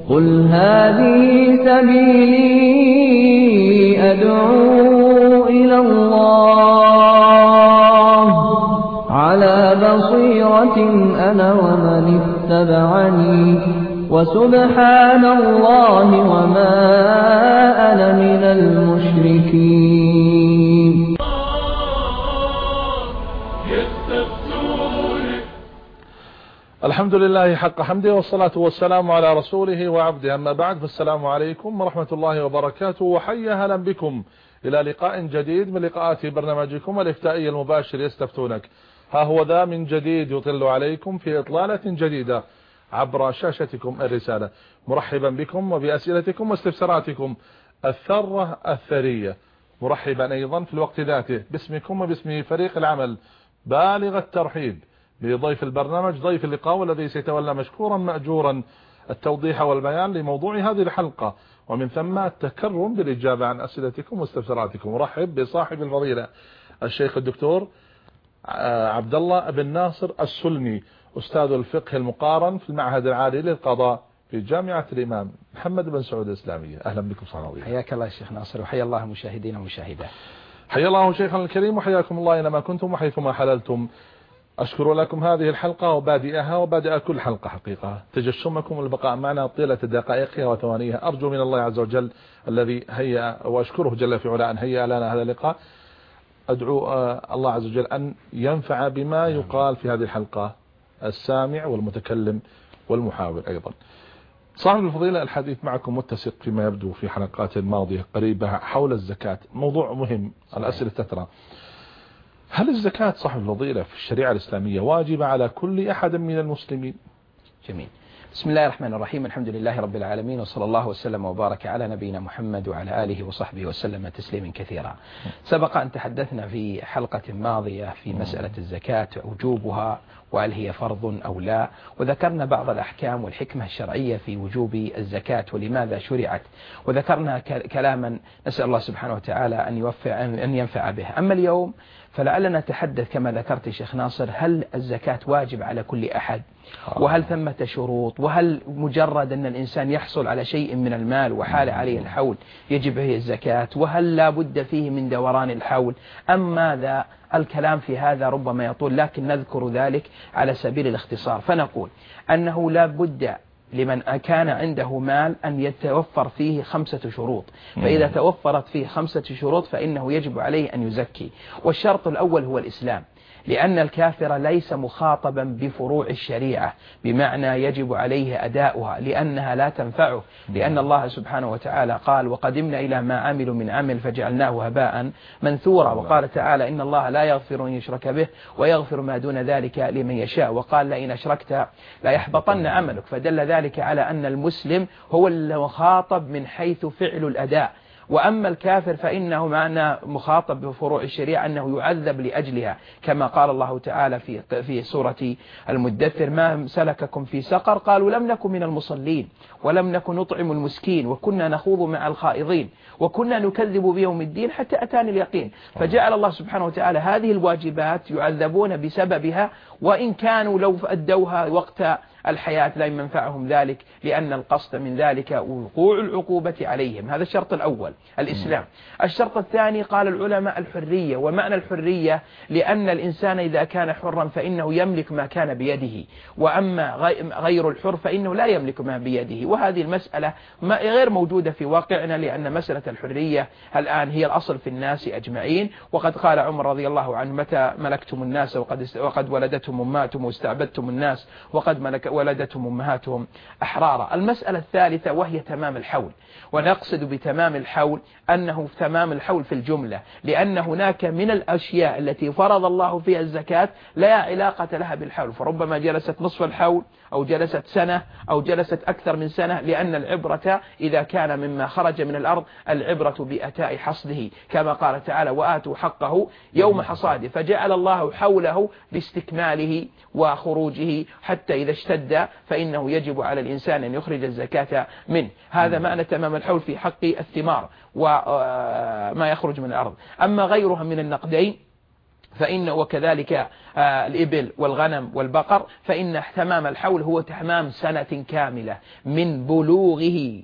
قل هذه سبيلي أدعو إلى الله على بصيرة أنا ومن اتبعني وسبحان الله وما أنا من المشركين. الحمد لله حق حمده والصلاة والسلام على رسوله وعبده، أما بعد، فالسلام عليكم ورحمة الله وبركاته، وحيا هلا بكم إلى لقاء جديد من لقاءات برنامجكم الإفتائي المباشر يستفتونك. ها هو ذا من جديد يطل عليكم في إطلالة جديدة عبر شاشتكم الرسالة، مرحبا بكم وبأسئلتكم واستفساراتكم الثرة الثرية، مرحبا أيضا في الوقت ذاته باسمكم وباسم فريق العمل بالغ الترحيب بضيف البرنامج، ضيف اللقاء، والذي سيتولى مشكورا مأجورا التوضيح والبيان لموضوع هذه الحلقة، ومن ثم التكرم بالإجابة عن أسئلتكم واستفساراتكم. مرحب بصاحب الفضيلة الشيخ الدكتور عبد الله بن ناصر السلمي، أستاذ الفقه المقارن في المعهد العالي للقضاء في جامعة الإمام محمد بن سعود الإسلامية. أهلا بكم صحيح. حياك الله شيخ ناصر، وحيا الله المشاهدين والمشاهدات. حيا الله شيخنا الكريم، وحياكم الله أينما كنتم وحيثما حللتم. أشكر لكم هذه الحلقة وبادئها وبادئ كل حلقة حقيقة تجشمكم والبقاء معنا طيلة دقائقها وثوانيها. أرجو من الله عز وجل الذي هيأ، وأشكره جل في علا أن هيأ لنا هذا اللقاء، أدعو الله عز وجل أن ينفع بما يقال في هذه الحلقة السامع والمتكلم والمحاور أيضا. صاحب الفضيلة، الحديث معكم متسق فيما يبدو في حلقات ماضية قريبة حول الزكاة، موضوع مهم، الأسئلة تترى. هل الزكاة صاحب الفضيلة في الشريعة الإسلامية واجبة على كل أحد من المسلمين؟ جميل. بسم الله الرحمن الرحيم، الحمد لله رب العالمين، وصلى الله وسلم وبارك على نبينا محمد وعلى آله وصحبه وسلم تسليما كثيرا. سبق أن تحدثنا في حلقة ماضية في مسألة الزكاة، وجوبها، وهل هي فرض أو لا، وذكرنا بعض الأحكام والحكمة الشرعية في وجوب الزكاة ولماذا شرعت، وذكرنا كلاما نسأل الله سبحانه وتعالى أن ينفع به. أما اليوم فلعلنا نتحدث كما ذكرت شيخ ناصر، هل الزكاة واجب على كل أحد؟ وهل ثمة شروط؟ وهل مجرد أن الإنسان يحصل على شيء من المال وحال عليه الحول يجب عليه الزكاة؟ وهل لا بد فيه من دوران الحول أم ماذا؟ الكلام في هذا ربما يطول، لكن نذكر ذلك على سبيل الاختصار. فنقول أنه لا بد لمن كان عنده مال أن يتوفر فيه 5 شروط، فإذا توفرت فيه 5 شروط فإنه يجب عليه أن يزكي. والشرط الأول هو الإسلام، لأن الكافر ليس مخاطبا بفروع الشريعة، بمعنى يجب عليه أداؤها لأنها لا تنفعه، لأن الله سبحانه وتعالى قال: وقدمنا إلى ما عملوا من عمل فجعلناه هباء منثورا. وقال تعالى: إن الله لا يغفر أن يشرك به ويغفر ما دون ذلك لمن يشاء. وقال: لئن أشركت لا يحبطن عملك. فدل ذلك على أن المسلم هو المخاطب من حيث فعل الأداء، وأما الكافر فإنه معنا مخاطب بفروع الشريعة أنه يعذب لأجلها، كما قال الله تعالى في سورة المدثر: ما سلككم في سقر؟ قالوا لم نكن من المصلين ولم نكن نطعم المسكين وكنا نخوض مع الخائضين وكنا نكذب بيوم الدين حتى أتاني اليقين. فجعل الله سبحانه وتعالى هذه الواجبات يعذبون بسببها، وإن كانوا لو أدوها وقت الحياة لا ينفعهم ذلك، لأن القصد من ذلك وقوع العقوبة عليهم. هذا الشرط الأول، الإسلام. الشرط الثاني قال العلماء الحرية، ومعنى الحرية لأن الإنسان إذا كان حرا فإنه يملك ما كان بيده، وأما غير الحر فإنه لا يملك ما بيده. وهذه المسألة غير موجودة في واقعنا، لأن مسألة الحرية الآن هي الأصل في الناس أجمعين. وقد قال عمر رضي الله عنه: متى ملكتم الناس وقد ولدتهم أمهاتهم واستعبدتم الناس وقد ولدتهم أمهاتهم أحرارا. المسألة الثالثة وهي تمام الحول، ونقصد بتمام الحول أنه تمام الحول في الجملة، لأن هناك من الأشياء التي فرض الله فيها الزكاة لا علاقة لها بالحول، فربما جلست نصف الحول أو جلست سنة أو جلست أكثر من سنة، لأن العبرة إذا كان مما خرج من الأرض العبرة بأتاء حصده، كما قال تعالى: وآتوا حقه يوم حصاده. فجعل الله حوله لاستكماله وخروجه، حتى إذا اشتد فإنه يجب على الإنسان أن يخرج الزكاة منه. هذا معنى تمام الحول في حق الثمار وما يخرج من الأرض. أما غيرها من النقدين وكذلك الإبل والغنم والبقر، فإن تمام الحول هو تمام سنة كاملة من بلوغه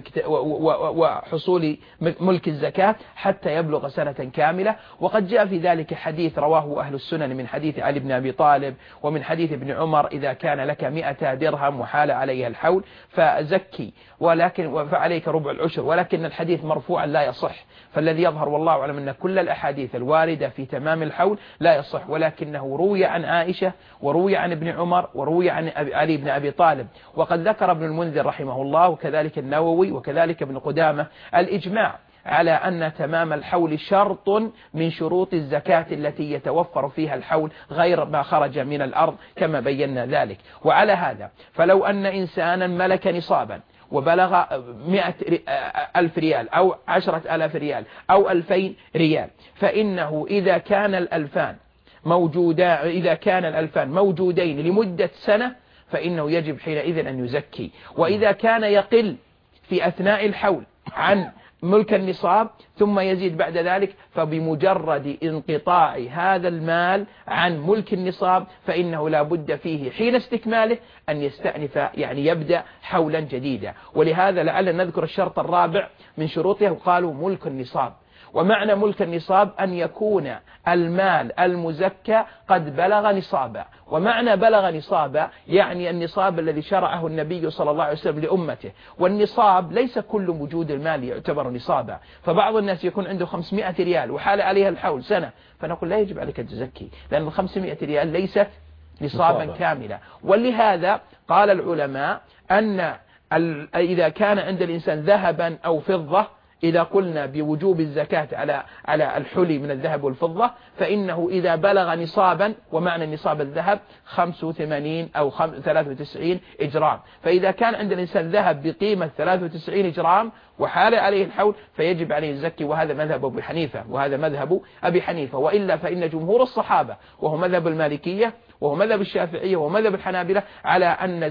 وحصول ملك الزكاة حتى يبلغ سنة كاملة. وقد جاء في ذلك حديث رواه أهل السنن من حديث علي بن أبي طالب ومن حديث ابن عمر: إذا كان لك 100 درهم وحال عليها الحول فزكي فعليك ربع العشر. ولكن الحديث مرفوعا لا يصح، فالذي يظهر والله أعلم أن كل الأحاديث الواردة في تمام الحول لا يصح، ولكنه روي عن عائشة وروي عن ابن عمر وروي عن علي بن أبي طالب. وقد ذكر ابن المنذر رحمه الله وكذلك النووي وكذلك ابن قدامة الإجماع على أن تمام الحول شرط من شروط الزكاة التي يتوفر فيها الحول غير ما خرج من الأرض كما بينا ذلك. وعلى هذا فلو أن إنسانا ملك نصابا وبلغ 100,000 ريال أو 10,000 ريال أو 2,000 ريال، فإنه إذا كان الألفان موجودين لمدة سنة فإنه يجب حينئذ أن يزكي. وإذا كان يقل في أثناء الحول عن ملك النصاب ثم يزيد بعد ذلك، فبمجرد انقطاع هذا المال عن ملك النصاب فإنه لا بد فيه حين استكماله أن يستأنف، يعني يبدأ حولا جديدا. ولهذا لعل نذكر الشرط الرابع من شروطه، وقالوا ملك النصاب. ومعنى ملك النصاب أن يكون المال المزكى قد بلغ نصابا. ومعنى بلغ نصابا يعني النصاب الذي شرعه النبي صلى الله عليه وسلم لأمته. والنصاب ليس كل وجود المال يعتبر نصابا، فبعض الناس يكون عنده 500 ريال وحال عليها الحول سنة، فنقول لا يجب عليك تزكي، لأن 500 ريال ليست نصابا كاملا. ولهذا قال العلماء أن إذا كان عند الإنسان ذهبا أو فضة، إذا قلنا بوجوب الزكاة على الحلي من الذهب والفضة، فإنه إذا بلغ نصابا، ومعنى نصاب الذهب 85 أو 93 إجرام، فإذا كان عند الإنسان ذهب بقيمة 93 إجرام وحال عليه الحول فيجب عليه الزكي. وهذا مذهب أبي حنيفة وهذا مذهب أبي حنيفة. وإلا فإن جمهور الصحابة وهو مذهب المالكية وهو مذهب الشافعية وهو مذهب الحنابلة على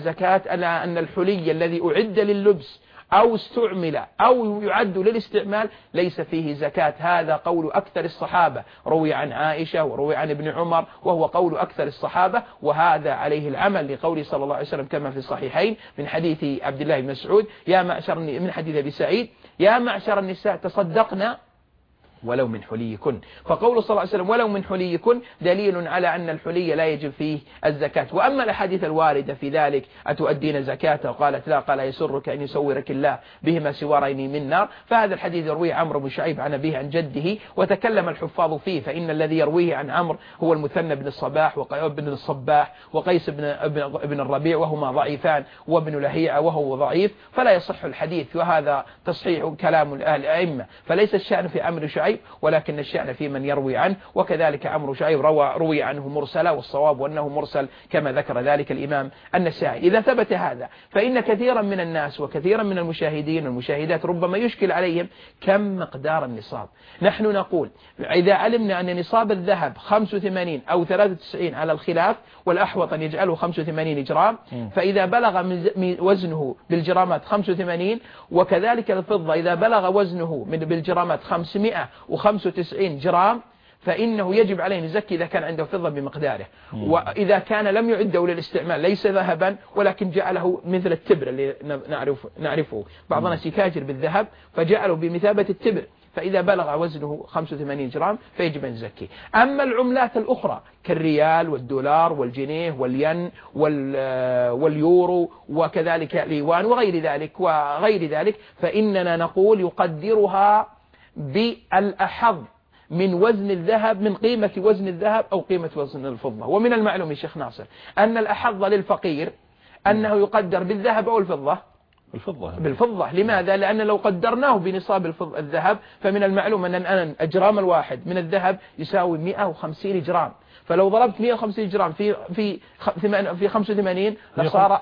أن الحلي الذي أعد لللبس أو استعمل أو يعد للاستعمال ليس فيه زكاة. هذا قول أكثر الصحابة، روي عن عائشة وروي عن ابن عمر، وهو قول أكثر الصحابة، وهذا عليه العمل لقوله صلى الله عليه وسلم كما في الصحيحين من حديث عبد الله بن مسعود من حديث أبي سعيد: يا معشر النساء تصدقنا ولو من حليكن. فقول صلى الله عليه وسلم ولو من حليكن دليل على أن الحلي لا يجب فيه الزكاة. وأما الأحاديث الواردة في ذلك: أتؤدين زكاة؟ قالت لا. قال: يسرك أن يسورك الله بهما سوارين من نار. فهذا الحديث يروي عمرو بن شعيب عن أبيه عن جده، وتكلم الحفاظ فيه، فإن الذي يرويه عن عمرو هو المثنى بن الصباح وابن الصباح وقيس بن الربيع وهما ضعيفان، وابن لهيعة وهو ضعيف، فلا يصح الحديث. وهذا تصحيح كلام الأئمة، فليس الشأن في عمرو شعيب ولكن الشأن في من يروي عنه. وكذلك عمرو شعيب روي عنه مرسلا، والصواب وأنه مرسل كما ذكر ذلك الإمام النسائي. إذا ثبت هذا فإن كثيرا من الناس وكثيرا من المشاهدين والمشاهدات ربما يشكل عليهم كم مقدار النصاب. نحن نقول إذا علمنا أن نصاب الذهب 85 أو 93 على الخلاف، والأحوط أن يجعله 85 جرام، فإذا بلغ وزنه بالجرامات 85، وكذلك الفضة إذا بلغ وزنه بالجرامات 595 جرام، فإنه يجب عليه أن يزكي إذا كان عنده فضة بمقداره. وإذا كان لم يعده للاستعمال ليس ذهبا ولكن جعله مثل التبر اللي نعرفه، بعض الناس يتاجر بالذهب فجعله بمثابة التبر، فإذا بلغ وزنه 85 جرام فيجب أن يزكي. أما العملات الأخرى كالريال والدولار والجنيه والين واليورو وكذلك اليوان وغير ذلك فإننا نقول يقدرها بالأحظ من وزن الذهب، من قيمة وزن الذهب أو قيمة وزن الفضة. ومن المعلوم يا شيخ ناصر أن الأحظ للفقير أنه يقدر بالذهب أو الفضة؟ بالفضة. لماذا؟ لأن لو قدرناه بنصاب الذهب فمن المعلوم أن الجرام الواحد من الذهب يساوي 150 جرام، فلو ضربت 150 جرام في 85 لصار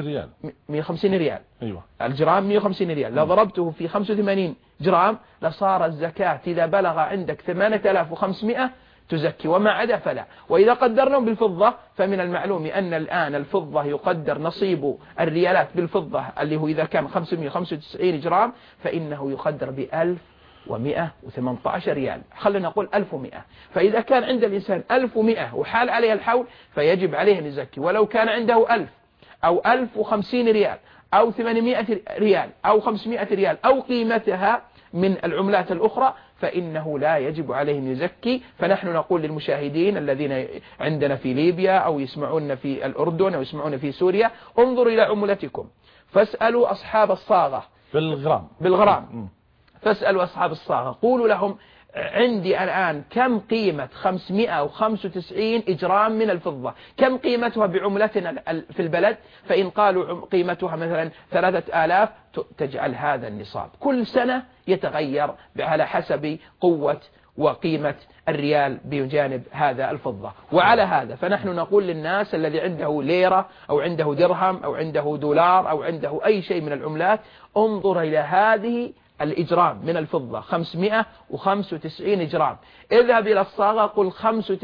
150 ريال. أيوة. الجرام 150 ريال، لو ضربته في 85 جرام لصار الزكاة إذا بلغ عندك 8500 تزكي، وما عدا فلا. وإذا قدرنا بالفضة فمن المعلوم أن الآن الفضة يقدر نصيب الريالات بالفضة اللي هو إذا كان 595 جرام فإنه يقدر ب1000 1118 ريال، خلينا نقول 1100. فإذا كان عند الإنسان 1100 وحال عليه الحول فيجب عليه أن يزكي، ولو كان عنده 1000 أو 1050 ريال أو 800 ريال أو 500 ريال أو قيمتها من العملات الأخرى فإنه لا يجب عليه أن يزكي. فنحن نقول للمشاهدين الذين عندنا في ليبيا أو يسمعون في الأردن أو يسمعون في سوريا، انظروا إلى عملتكم فاسألوا أصحاب الصاغة بالغرام. فاسألوا أصحاب الصاغة، قولوا لهم عندي الآن كم قيمة 595 إجرام من الفضة، كم قيمتها بعملتنا في البلد؟ فإن قالوا قيمتها مثلا 3000 تجعل هذا النصاب. كل سنة يتغير على حسب قوة وقيمة الريال بجانب هذا الفضة. وعلى هذا فنحن نقول للناس الذي عنده ليرة أو عنده درهم أو عنده دولار أو عنده أي شيء من العملات، انظر إلى هذه الإجرام من الفضة 595 إجرام، اذهب إلى الصاغة قل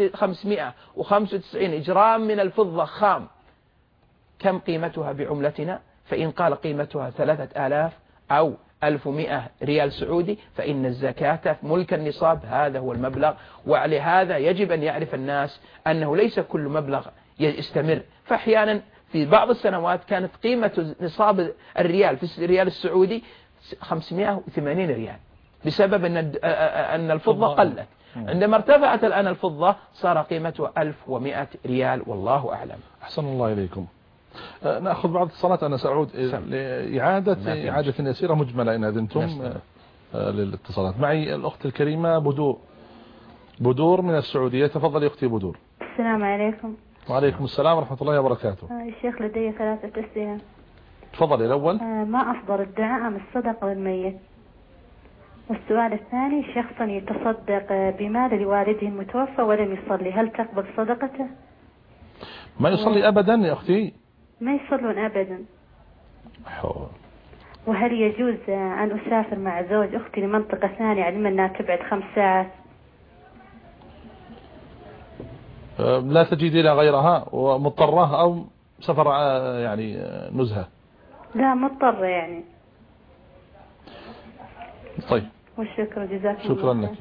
595 إجرام من الفضة خام، كم قيمتها بعملتنا؟ فإن قال قيمتها 3000 أو 1100 ريال سعودي فإن الزكاة ملك النصاب هذا هو المبلغ. ولهذا يجب أن يعرف الناس أنه ليس كل مبلغ يستمر، فأحيانا في بعض السنوات كانت قيمة نصاب الريال في الريال السعودي 580 ريال بسبب أن الفضة قلت. عندما ارتفعت الآن الفضة صار قيمته 1100 ريال والله أعلم. أحسن الله إليكم. نأخذ بعض الصلاة. أنا سأعود لإعادة يسيرة مجملة إن أذنتم للاتصالات. معي الأخت الكريمة بدور من السعودية. تفضل يا أختي بدور. السلام عليكم. وعليكم السلام ورحمة الله وبركاته. الشيخ لدي 3 أسئلة. تفضل. الأول ما أفضل الدعاء من الصدقة للميت؟ والسؤال الثاني شخص يتصدق بمال لوالده المتوفى ولم يصلي، هل تقبل صدقته؟ ما يصلي أبدا يا أختي؟ ما يصلون أبدا. حول. وهل يجوز أن أسافر مع زوج أختي لمنطقة ثانية علما أنها تبعد 5 ساعات؟ لا تجد إلى غيرها ومضطرة أو سفر يعني نزهة؟ لا مضطرة يعني. طيب والشكر جزاكم الله. شكرا لك.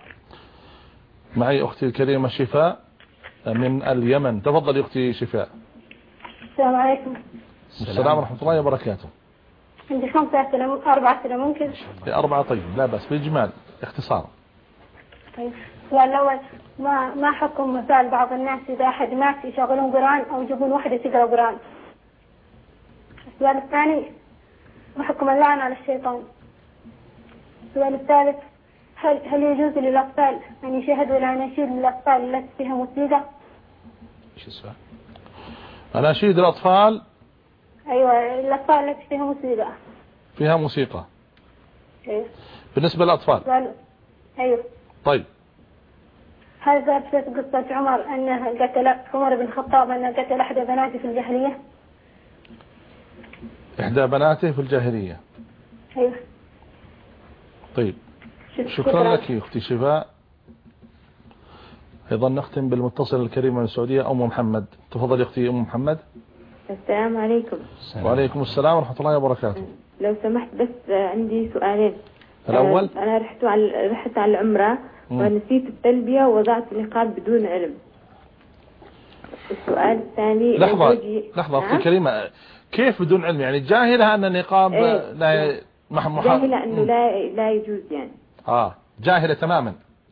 معي أختي الكريمة شفاء من اليمن. تفضل أختي شفاء. السلام عليكم. السلام ورحمة الله وبركاته. عندي 5 أسئلة 4 أسئلة ممكن؟ 4 طيب لا بس بالإجمال اختصار. طيب السؤال الأول ما حكم مثال بعض الناس إذا أحد مات يشغلون قرآن أو يجيبون واحدة تقرأ قرآن؟ السؤال الثاني ما حكم اللعنة على الشيطان؟ السؤال الثالث هل يجوز للأطفال أن يشاهدوا الأناشيد للأطفال التي فيها موسيقى؟ ايش السؤال؟ أناشيد الأطفال؟ أيوة الأطفال التي فيها موسيقى. فيها موسيقى. أيوة. بالنسبة للأطفال. أيوة. طيب. هل ثبتت قصة عمر أنه قتل عمر بن الخطاب أنه قتل إحدى بناته في الجاهلية؟ إحدى بناته في الجاهلية. أيوة. طيب شكرا لك أختي شفاء. أيضا نختم بالمتصل الكريم من السعودية أم محمد. تفضل أختي أم محمد. السلام عليكم. وعليكم السلام ورحمة الله وبركاته. لو سمحت بس عندي سؤالين. الأول أنا رحت على العمرة ونسيت التلبية ووضعت النقاب بدون علم. السؤال الثاني لحظة أختي كريمة، كيف بدون علم؟ يعني جاهلة أن النقاب لا جاهلة أنه لا يجوز يعني. جاهلة تماما.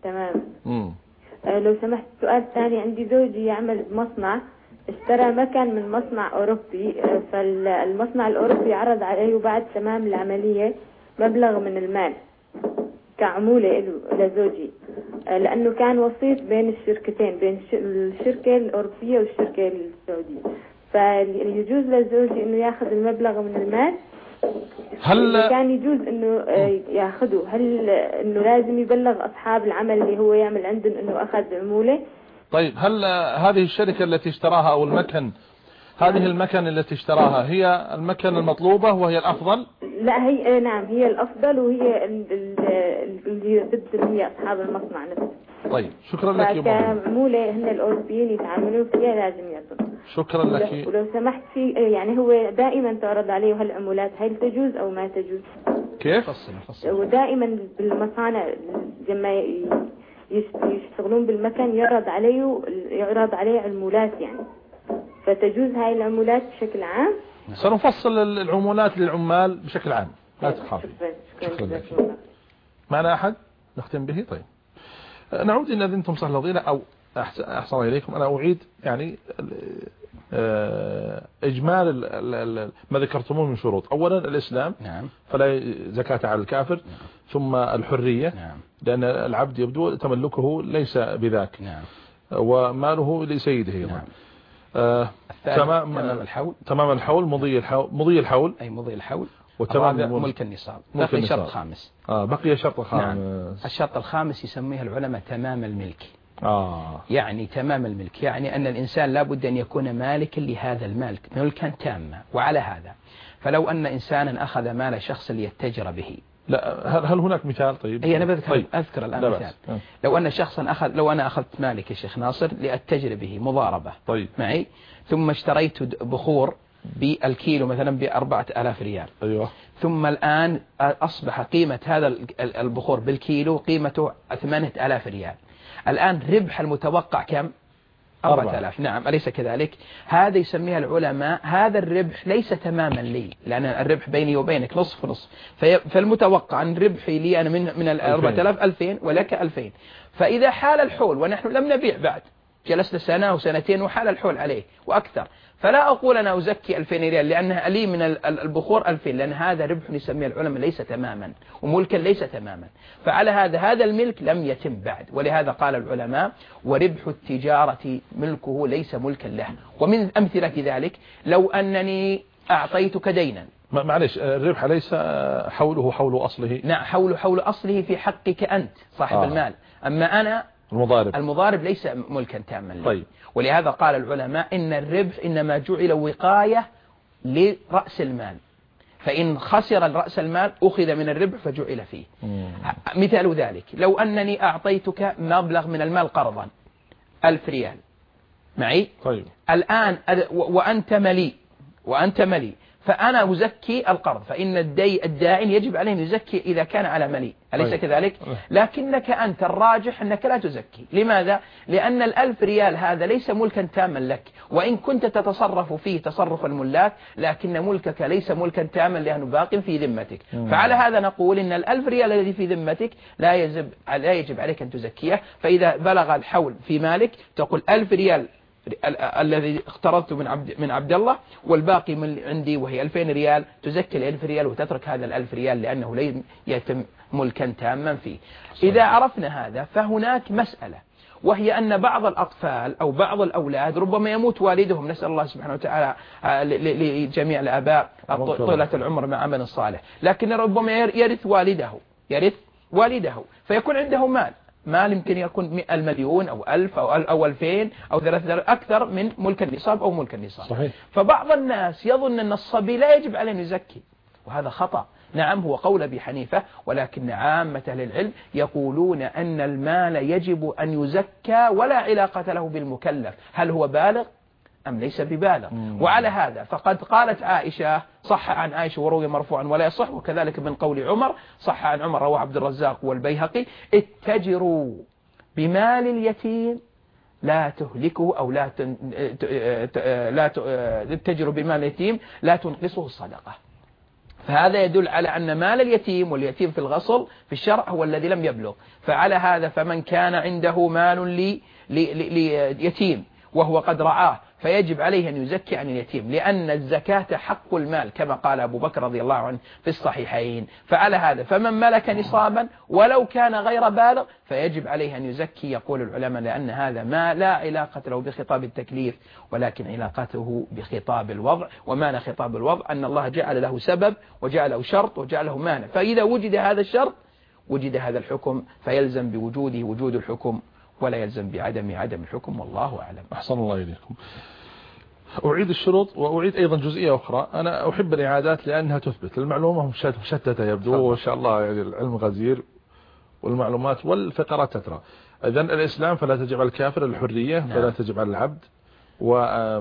لو سمحت السؤال الثاني، عندي زوجي يعمل بمصنع، اشترى مكان من مصنع أوروبي، فالمصنع الأوروبي عرض عليه بعد تمام العملية مبلغ من المال كعمولة لزوجي، لأنه كان وسيط بين الشركتين، بين الشركة الأوروبية والشركة السعودية، فيجوز لزوجي أنه يأخذ المبلغ من المال؟ هل كان يجوز أنه يأخذه؟ هل أنه لازم يبلغ أصحاب العمل اللي هو يعمل عندهم أنه أخذ عمولة؟ طيب هل هذه الشركة التي اشتراها أو المكن، هذه المكن التي اشتراها هي المكن المطلوبة وهي الأفضل؟ لا هي نعم هي الأفضل، وهي اللي ضد هي أصحاب المصنع نفسه. طيب شكرا لك. كعمولة هن الأوروبيين يتعاملون فيها لازم يعطون. شكرا لك. ولو سمحت في يعني هو دائما تعرض عليه هالعمولات، هل تجوز أو ما تجوز؟ كيف؟ ودائما بالمصانع لما يشتغلون بالمكن يعرض عليه عمولات يعني، فتجوز هاي العمولات بشكل عام؟ سنفصل العمولات للعمال بشكل عام، لا تخافي. شكرا لك. معنا أحد نختم به؟ طيب نعود إن أذنتم صح الفضيلة أو أحسن إليكم، أنا أعيد يعني إجمال ما ذكرتموه من شروط. أولا الإسلام، نعم، فلا زكاة على الكافر. نعم. ثم الحرية، نعم، لأن العبد يبدو تملكه ليس بذاك، نعم، وماله لسيده. نعم. تمام الحول، مضي الحول أي مضي الحول، وتمام ملك النصاب. بقي شرط خامس. بقي شرط خامس. نعم. الشرط الخامس يسميه العلماء تمام الملك. يعني تمام الملك يعني أن الإنسان لابد أن يكون مالكا لهذا المال ملكا تاما. وعلى هذا فلو أن إنسانا أخذ مال شخص ليتجر به. لا، هل هناك مثال؟ طيب أنا أذكر الآن مثال. لو أن شخصا لو أنا أخذت مالك يا شيخ ناصر لأتجر به مضاربة، طيب، معي، ثم اشتريت بخور بالكيلو مثلا ب4,000 ريال. أيوة. ثم الآن أصبح قيمة هذا البخور بالكيلو قيمته 8,000 ريال. الآن ربح المتوقع كم؟ 4,000. نعم، أليس كذلك؟ هذا يسميها العلماء هذا الربح ليس تماما لي، لأن الربح بيني وبينك نصف نصف، فالمتوقع أن ربحي لي أنا من 4,000 2,000 ولك 2,000. فإذا حال الحول ونحن لم نبيع بعد، جلسنا سنة وسنتين وحال الحول عليه وأكثر، فلا أقول أنا أزكي 2,000 ريال لأنها لي من البخور 2,000، لأن هذا ربح يسميه العلماء ليس تماما وملكا ليس تماما. فعلى هذا الملك لم يتم بعد، ولهذا قال العلماء وربح التجارة ملكه ليس ملكا له. ومن أمثلة ذلك لو أنني أعطيتك دينا، معلش، الربح ليس حوله حول أصله. نعم، حول أصله في حقك أنت صاحب المال، أما أنا المضارب ليس ملكا تاما لي. طيب. ولهذا قال العلماء إن الربح إنما جعل وقاية لرأس المال، فإن خسر رأس المال أخذ من الربح فجعل فيه. مثال ذلك لو أنني أعطيتك مبلغ من المال قرضا 1,000 ريال معي. طيب. الآن وأنت ملي فأنا أزكي القرض، فإن الداعي يجب عليه أن يزكي إذا كان على مليء، أليس كذلك؟ لكنك أنت الراجح أنك لا تزكي. لماذا؟ لأن 1,000 ريال هذا ليس ملكا تاما لك، وإن كنت تتصرف فيه تصرف الملاك، لكن ملكك ليس ملكا تاما لأنه باق في ذمتك. فعلى هذا نقول إن 1,000 ريال الذي في ذمتك لا يجب عليك أن تزكيه. فإذا بلغ الحول في مالك تقول 1,000 ريال الذي اقترضته من عبد الله والباقي من عندي وهي 2,000 ريال، تزكي 1,000 ريال وتترك هذا 1,000 ريال لأنه لا يتم ملكا تاما فيه. إذا عرفنا هذا فهناك مسألة، وهي أن بعض الأطفال أو بعض الأولاد ربما يموت والدهم، نسأل الله سبحانه وتعالى لجميع الآباء طولة العمر مع عمل صالح، لكن ربما يرث والده فيكون عنده مال يمكن يكون 1,000,000 أو 1,000 أو 2,000 أو 3,000 أكثر من ملك النصاب أو ملك النصاب. صحيح. فبعض الناس يظن أن الصبي لا يجب عليه أن يزكي، وهذا خطأ. نعم، هو قول أبي حنيفة، ولكن عامة أهل العلم يقولون أن المال يجب أن يزكى ولا علاقة له بالمكلف، هل هو بالغ أم ليس ببالغ. وعلى هذا فقد قالت عائشة، صح عن عائشة وروي مرفوعا ولا يصح، وكذلك من قول عمر صح عن عمر رواه عبد الرزاق والبيهقي: اتجروا بمال اليتيم لا تهلكه أو لا تتجروا بمال اليتيم لا تنقصه الصدقة. فهذا يدل على أن مال اليتيم، واليتيم في الغصل في الشرع هو الذي لم يبلغ، فعلى هذا فمن كان عنده مال ليتيم وهو قد رعاه فيجب عليه أن يزكي عن اليتيم، لأن الزكاة حق المال كما قال أبو بكر رضي الله عنه في الصحيحين. فعلى هذا فمن ملك نصابا ولو كان غير بالغ فيجب عليه أن يزكي. يقول العلماء لأن هذا ما لا علاقة له بخطاب التكليف، ولكن علاقته بخطاب الوضع، ومعنى خطاب الوضع أن الله جعل له سبب وجعله شرط وجعله مانع، فإذا وجد هذا الشرط وجد هذا الحكم، فيلزم بوجوده وجود الحكم ولا يلزم بعدم الحكم، والله أعلم. أحسن الله إليكم. أعيد الشروط وأعيد أيضا جزئية أخرى. أنا أحب الإعادات لأنها تثبت المعلومة مشتتة يبدو، وإن شاء الله يعني العلم غزير والمعلومات والفقرات تترى. إذن الإسلام فلا تجب على الكافر، الحرية فلا تجب على العبد،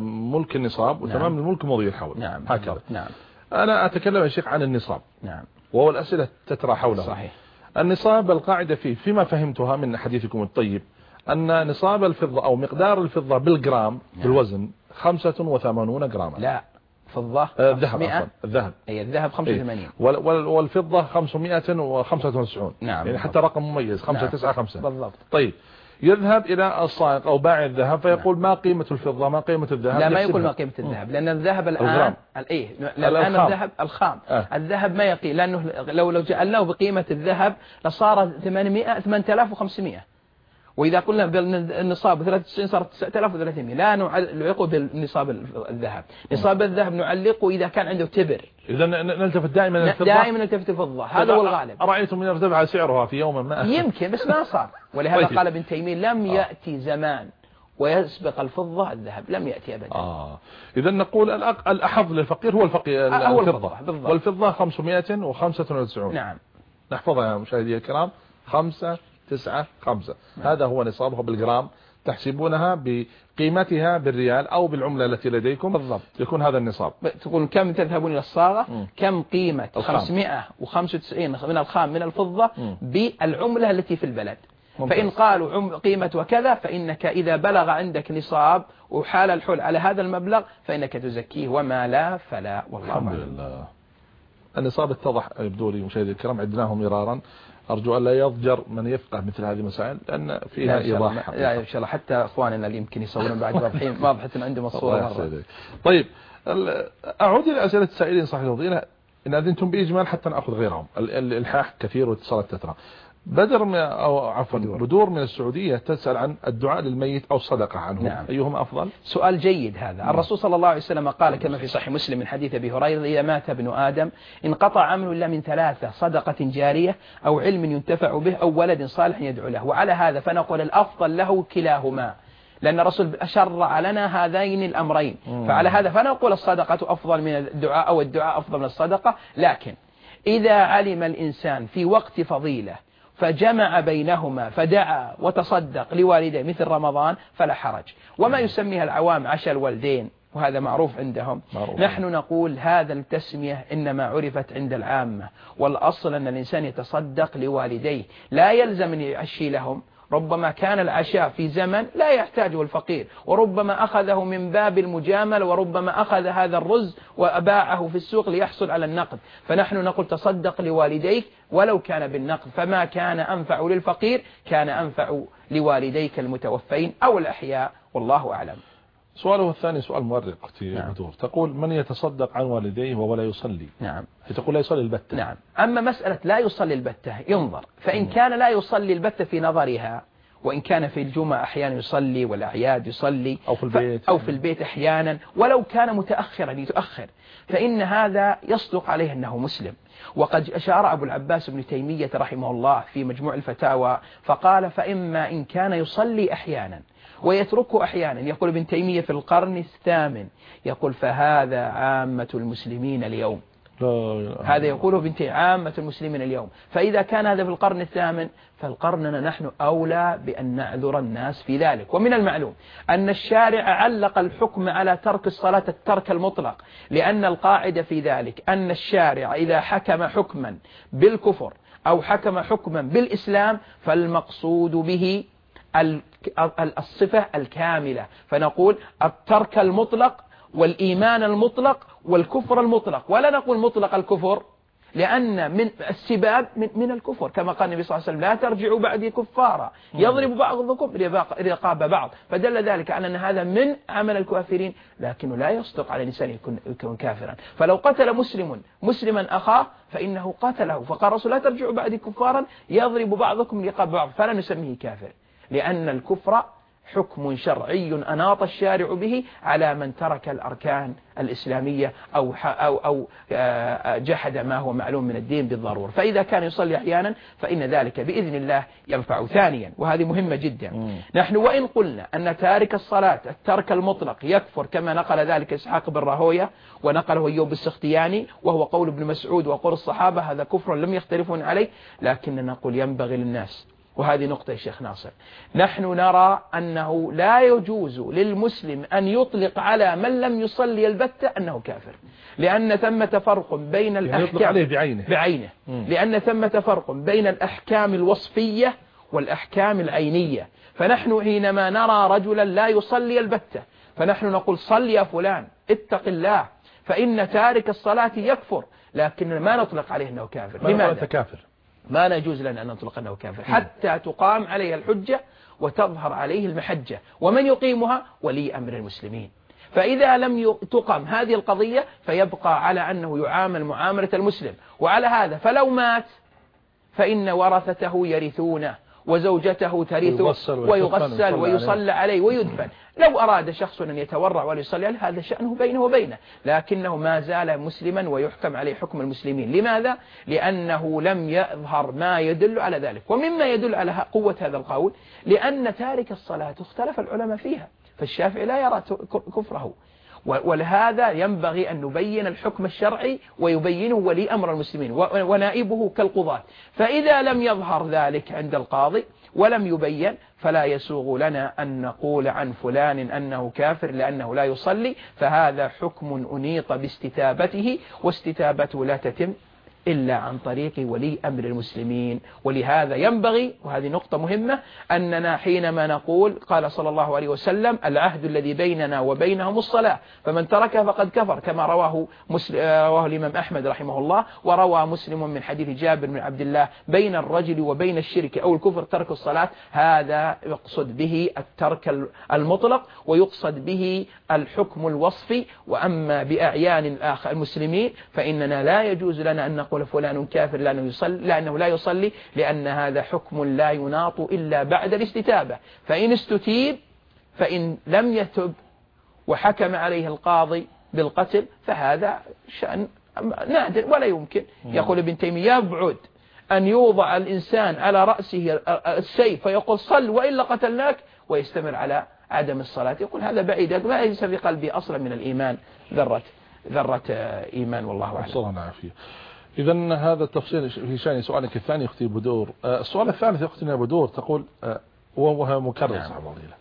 وملك النصاب وتمام الملك مضي الحول. نعم. هكذا. نعم. أنا أتكلم يا شيخ عن النصاب. نعم. وهو الأسئلة تترى حوله. صحيح. النصاب القاعدة فيه فيما فهمتها من حديثكم الطيب أن نصاب الفضة أو مقدار الفضة بالجرام بالوزن 85 جراما. لا، فضة الذهب الذهب أي الذهب 85 والفضة 595. نعم. يعني حتى رقم مميز 595 بالضبط. طيب يذهب إلى الصائغ أو باع الذهب فيقول ما قيمة الفضة ما قيمة الذهب. لا، ما يقول ما قيمة الذهب، لأن الذهب الآن الآن الذهب الخام الذهب ما يقيم، لأنه لو جعلناه بقيمة الذهب لصار 8500، وإذا قلنا بالنصاب 93 صارت 9300. لا نعلقه بالنصاب الذهب. نصاب الذهب نعلقه إذا كان عنده تبر. إذا نلتفت دائما الفضة. دائما نلتفت الفضة، هذا هو الغالب. أرأيتم من ارتفع سعرها في يوم ما؟ يمكن، بس ما صار. ولهذا قال ابن تيمية لم يأتي زمان ويسبق الفضة الذهب، لم يأتي أبدا. إذا نقول الأحظ للفقير هو الفضة. والفضة 595. نعم. نحفظها يا مشاهدي الكرام 595. هذا هو نصابها بالجرام، تحسبونها بقيمتها بالريال أو بالعملة التي لديكم. بالضبط. يكون هذا النصاب. تقول كم تذهبون إلى الصاغة، كم قيمة 595 من الخام من الفضة بالعملة التي في البلد. فإن قالوا قيمة وكذا فإنك إذا بلغ عندك نصاب وحال الحول على هذا المبلغ فإنك تزكيه، وما لا فلا. والله الحمد لله. النصاب اتضح يبدو لي مشاهدي الكرام، عدناه مرارا. أرجو أن لا يضجر من يفقه مثل هذه المسائل لأن فيها إيضاح. لا إن شاء الله، حتى أخواننا اللي يمكن يصورون بعد واضحة عندهم الصورة. طيب أعود إلى أسئلة السائلين صاحب الفضيلة إن أذنتم بإجمال حتى نأخذ غيرهم. الإلحاح كثير واتصالات تترى. بدور من السعودية تسأل عن الدعاء للميت أو الصدقة عنه. نعم. أيهما أفضل؟ سؤال جيد هذا. الرسول صلى الله عليه وسلم قال كما في صحيح مسلم من حديث أبي هريرة إذا مات ابن آدم انقطع عمله إلا من 3: صدقة جارية أو علم ينتفع به أو ولد صالح يدعو له. وعلى هذا فنقول الأفضل له كلاهما، لأن الرسول شرع لنا هذين الأمرين. فعلى هذا فنقول الصدقة أفضل من الدعاء أو الدعاء أفضل من الصدقة. لكن إذا علم الإنسان في وقت فضيلة فجمع بينهما فدعا وتصدق لوالديه مثل رمضان فلا حرج. وما يسميها العوام عشاء الوالدين وهذا معروف عندهم. نحن نقول هذا التسمية إنما عرفت عند العامة، والأصل أن الإنسان يتصدق لوالديه، لا يلزم أن يعشي لهم. ربما كان العشاء في زمن لا يحتاجه الفقير، وربما أخذه من باب المجاملة، وربما أخذ هذا الرز وأباعه في السوق ليحصل على النقد. فنحن نقول تصدق لوالديك ولو كان بالنقد، فما كان أنفع للفقير كان أنفع لوالديك المتوفين أو الأحياء، والله أعلم. سؤاله الثاني سؤال مؤرق في نعم. بدور. تقول من يتصدق عن والديه وهو لا يصلي؟ نعم. تقول لا يصلي البتة. نعم. أما مسألة لا يصلي البتة ينظر، فإن كان لا يصلي البتة في نظرها، وإن كان في الجمعة أحيانا يصلي والأعياد يصلي أو في البيت أحيانا، ولو كان متأخرا يتأخر، فإن هذا يصدق عليه أنه مسلم. وقد أشار أبو العباس بن تيمية رحمه الله في مجموع الفتاوى فقال فإما إن كان يصلي أحيانا ويتركه أحيانا، يقول ابن تيمية في القرن الثامن، يقول فهذا عامة المسلمين اليوم. هذا يقوله ابن تيمية عامة المسلمين اليوم. فإذا كان هذا في القرن الثامن فالقرننا نحن أولى بأن نعذر الناس في ذلك. ومن المعلوم أن الشارع علق الحكم على ترك الصلاة الترك المطلق، لأن القاعدة في ذلك أن الشارع إذا حكم حكما بالكفر أو حكم حكما بالإسلام فالمقصود به الصفة الكاملة، فنقول الترك المطلق والإيمان المطلق والكفر المطلق، ولا نقول مطلق الكفر، لأن من السباب من الكفر، كما قال النبي صلى الله عليه وسلم لا ترجعوا بعدي كفارا يضرب بعضكم رقاب بعض، فدل ذلك على أن هذا من عمل الكافرين، لكنه لا يصدق على الإنسان يكون كافرا. فلو قتل مسلما أخاه فإنه قتله، فقال الرسول لا ترجعوا بعدي كفارا يضرب بعضكم رقاب بعض، فلا نسميه كافر، لأن الكفر حكم شرعي أناط الشارع به على من ترك الأركان الإسلامية أو جحد ما هو معلوم من الدين بالضرورة. فإذا كان يصلي أحيانا فإن ذلك بإذن الله ينفع. ثانيا، وهذه مهمة جدا، نحن وإن قلنا أن تارك الصلاة الترك المطلق يكفر كما نقل ذلك إسحاق بن راهويه ونقله أيوب السختياني وهو قول ابن مسعود وقول الصحابة، هذا كفر لم يختلفون عليه، لكننا نقول ينبغي للناس وهذه نقطة يا شيخ ناصر، نحن نرى أنه لا يجوز للمسلم أن يطلق على من لم يصلي البتة أنه كافر، لأن ثمة فرق بين الأحكام بعينه لأن ثمة فرق بين الأحكام الوصفية والأحكام العينية. فنحن حينما نرى رجلا لا يصلي البتة فنحن نقول صل يا فلان اتق الله، فإن تارك الصلاة يكفر، لكن ما نطلق عليه أنه كافر. لماذا؟ كافر ما يجوز لنا أن نطلق أنه كافر حتى تقام عليه الحجة وتظهر عليه المحجة، ومن يقيمها ولي أمر المسلمين. فإذا لم تقم هذه القضية فيبقى على أنه يعامل معاملة المسلم، وعلى هذا فلو مات فإن ورثته يرثونه وزوجته ترثه ويغسل ويصلى عليه ويدفن. لو أراد شخص أن يتورع ويصلي عليه هذا شأنه بينه وبينه، لكنه ما زال مسلما ويحكم عليه حكم المسلمين. لماذا؟ لأنه لم يظهر ما يدل على ذلك. ومما يدل على قوة هذا القول لأن تارك الصلاة اختلف العلماء فيها، فالشافعي لا يرى كفره، ولهذا ينبغي أن نبين الحكم الشرعي ويبينه ولي أمر المسلمين ونائبه كالقضاة. فإذا لم يظهر ذلك عند القاضي ولم يبين فلا يسوغ لنا أن نقول عن فلان أنه كافر لأنه لا يصلي، فهذا حكم أنيط باستتابته، واستتابته لا تتم إلا عن طريق ولي أمر المسلمين. ولهذا ينبغي، وهذه نقطة مهمة، أننا حينما نقول قال صلى الله عليه وسلم العهد الذي بيننا وبينهم الصلاة فمن تركها فقد كفر، كما رواه الإمام أحمد رحمه الله، وروى مسلم من حديث جابر بن عبد الله بين الرجل وبين الشرك أو الكفر ترك الصلاة. هذا يقصد به الترك المطلق ويقصد به الحكم الوصفي. وأما بأعيان المسلمين فإننا لا يجوز لنا أن نقول فلان كافر لأنه لا يصلي، لأن هذا حكم لا يناط إلا بعد الاستتابة. فإن استتيب فإن لم يتب وحكم عليه القاضي بالقتل فهذا شأن نادر ولا يمكن. يقول ابن تيمية يبعد أن يوضع الإنسان على رأسه السيف فيقول صل وإلا قتلناك ويستمر على عدم الصلاة. يقول هذا بعيد، ما ليس في قلبي أصلا من الإيمان ذرة إيمان، والله أعلم. إذن هذا التفصيل في شأن سؤالك الثاني أختي بدور. السؤال الثالث أختنا بدور تقول وهو مكرر فضيلة: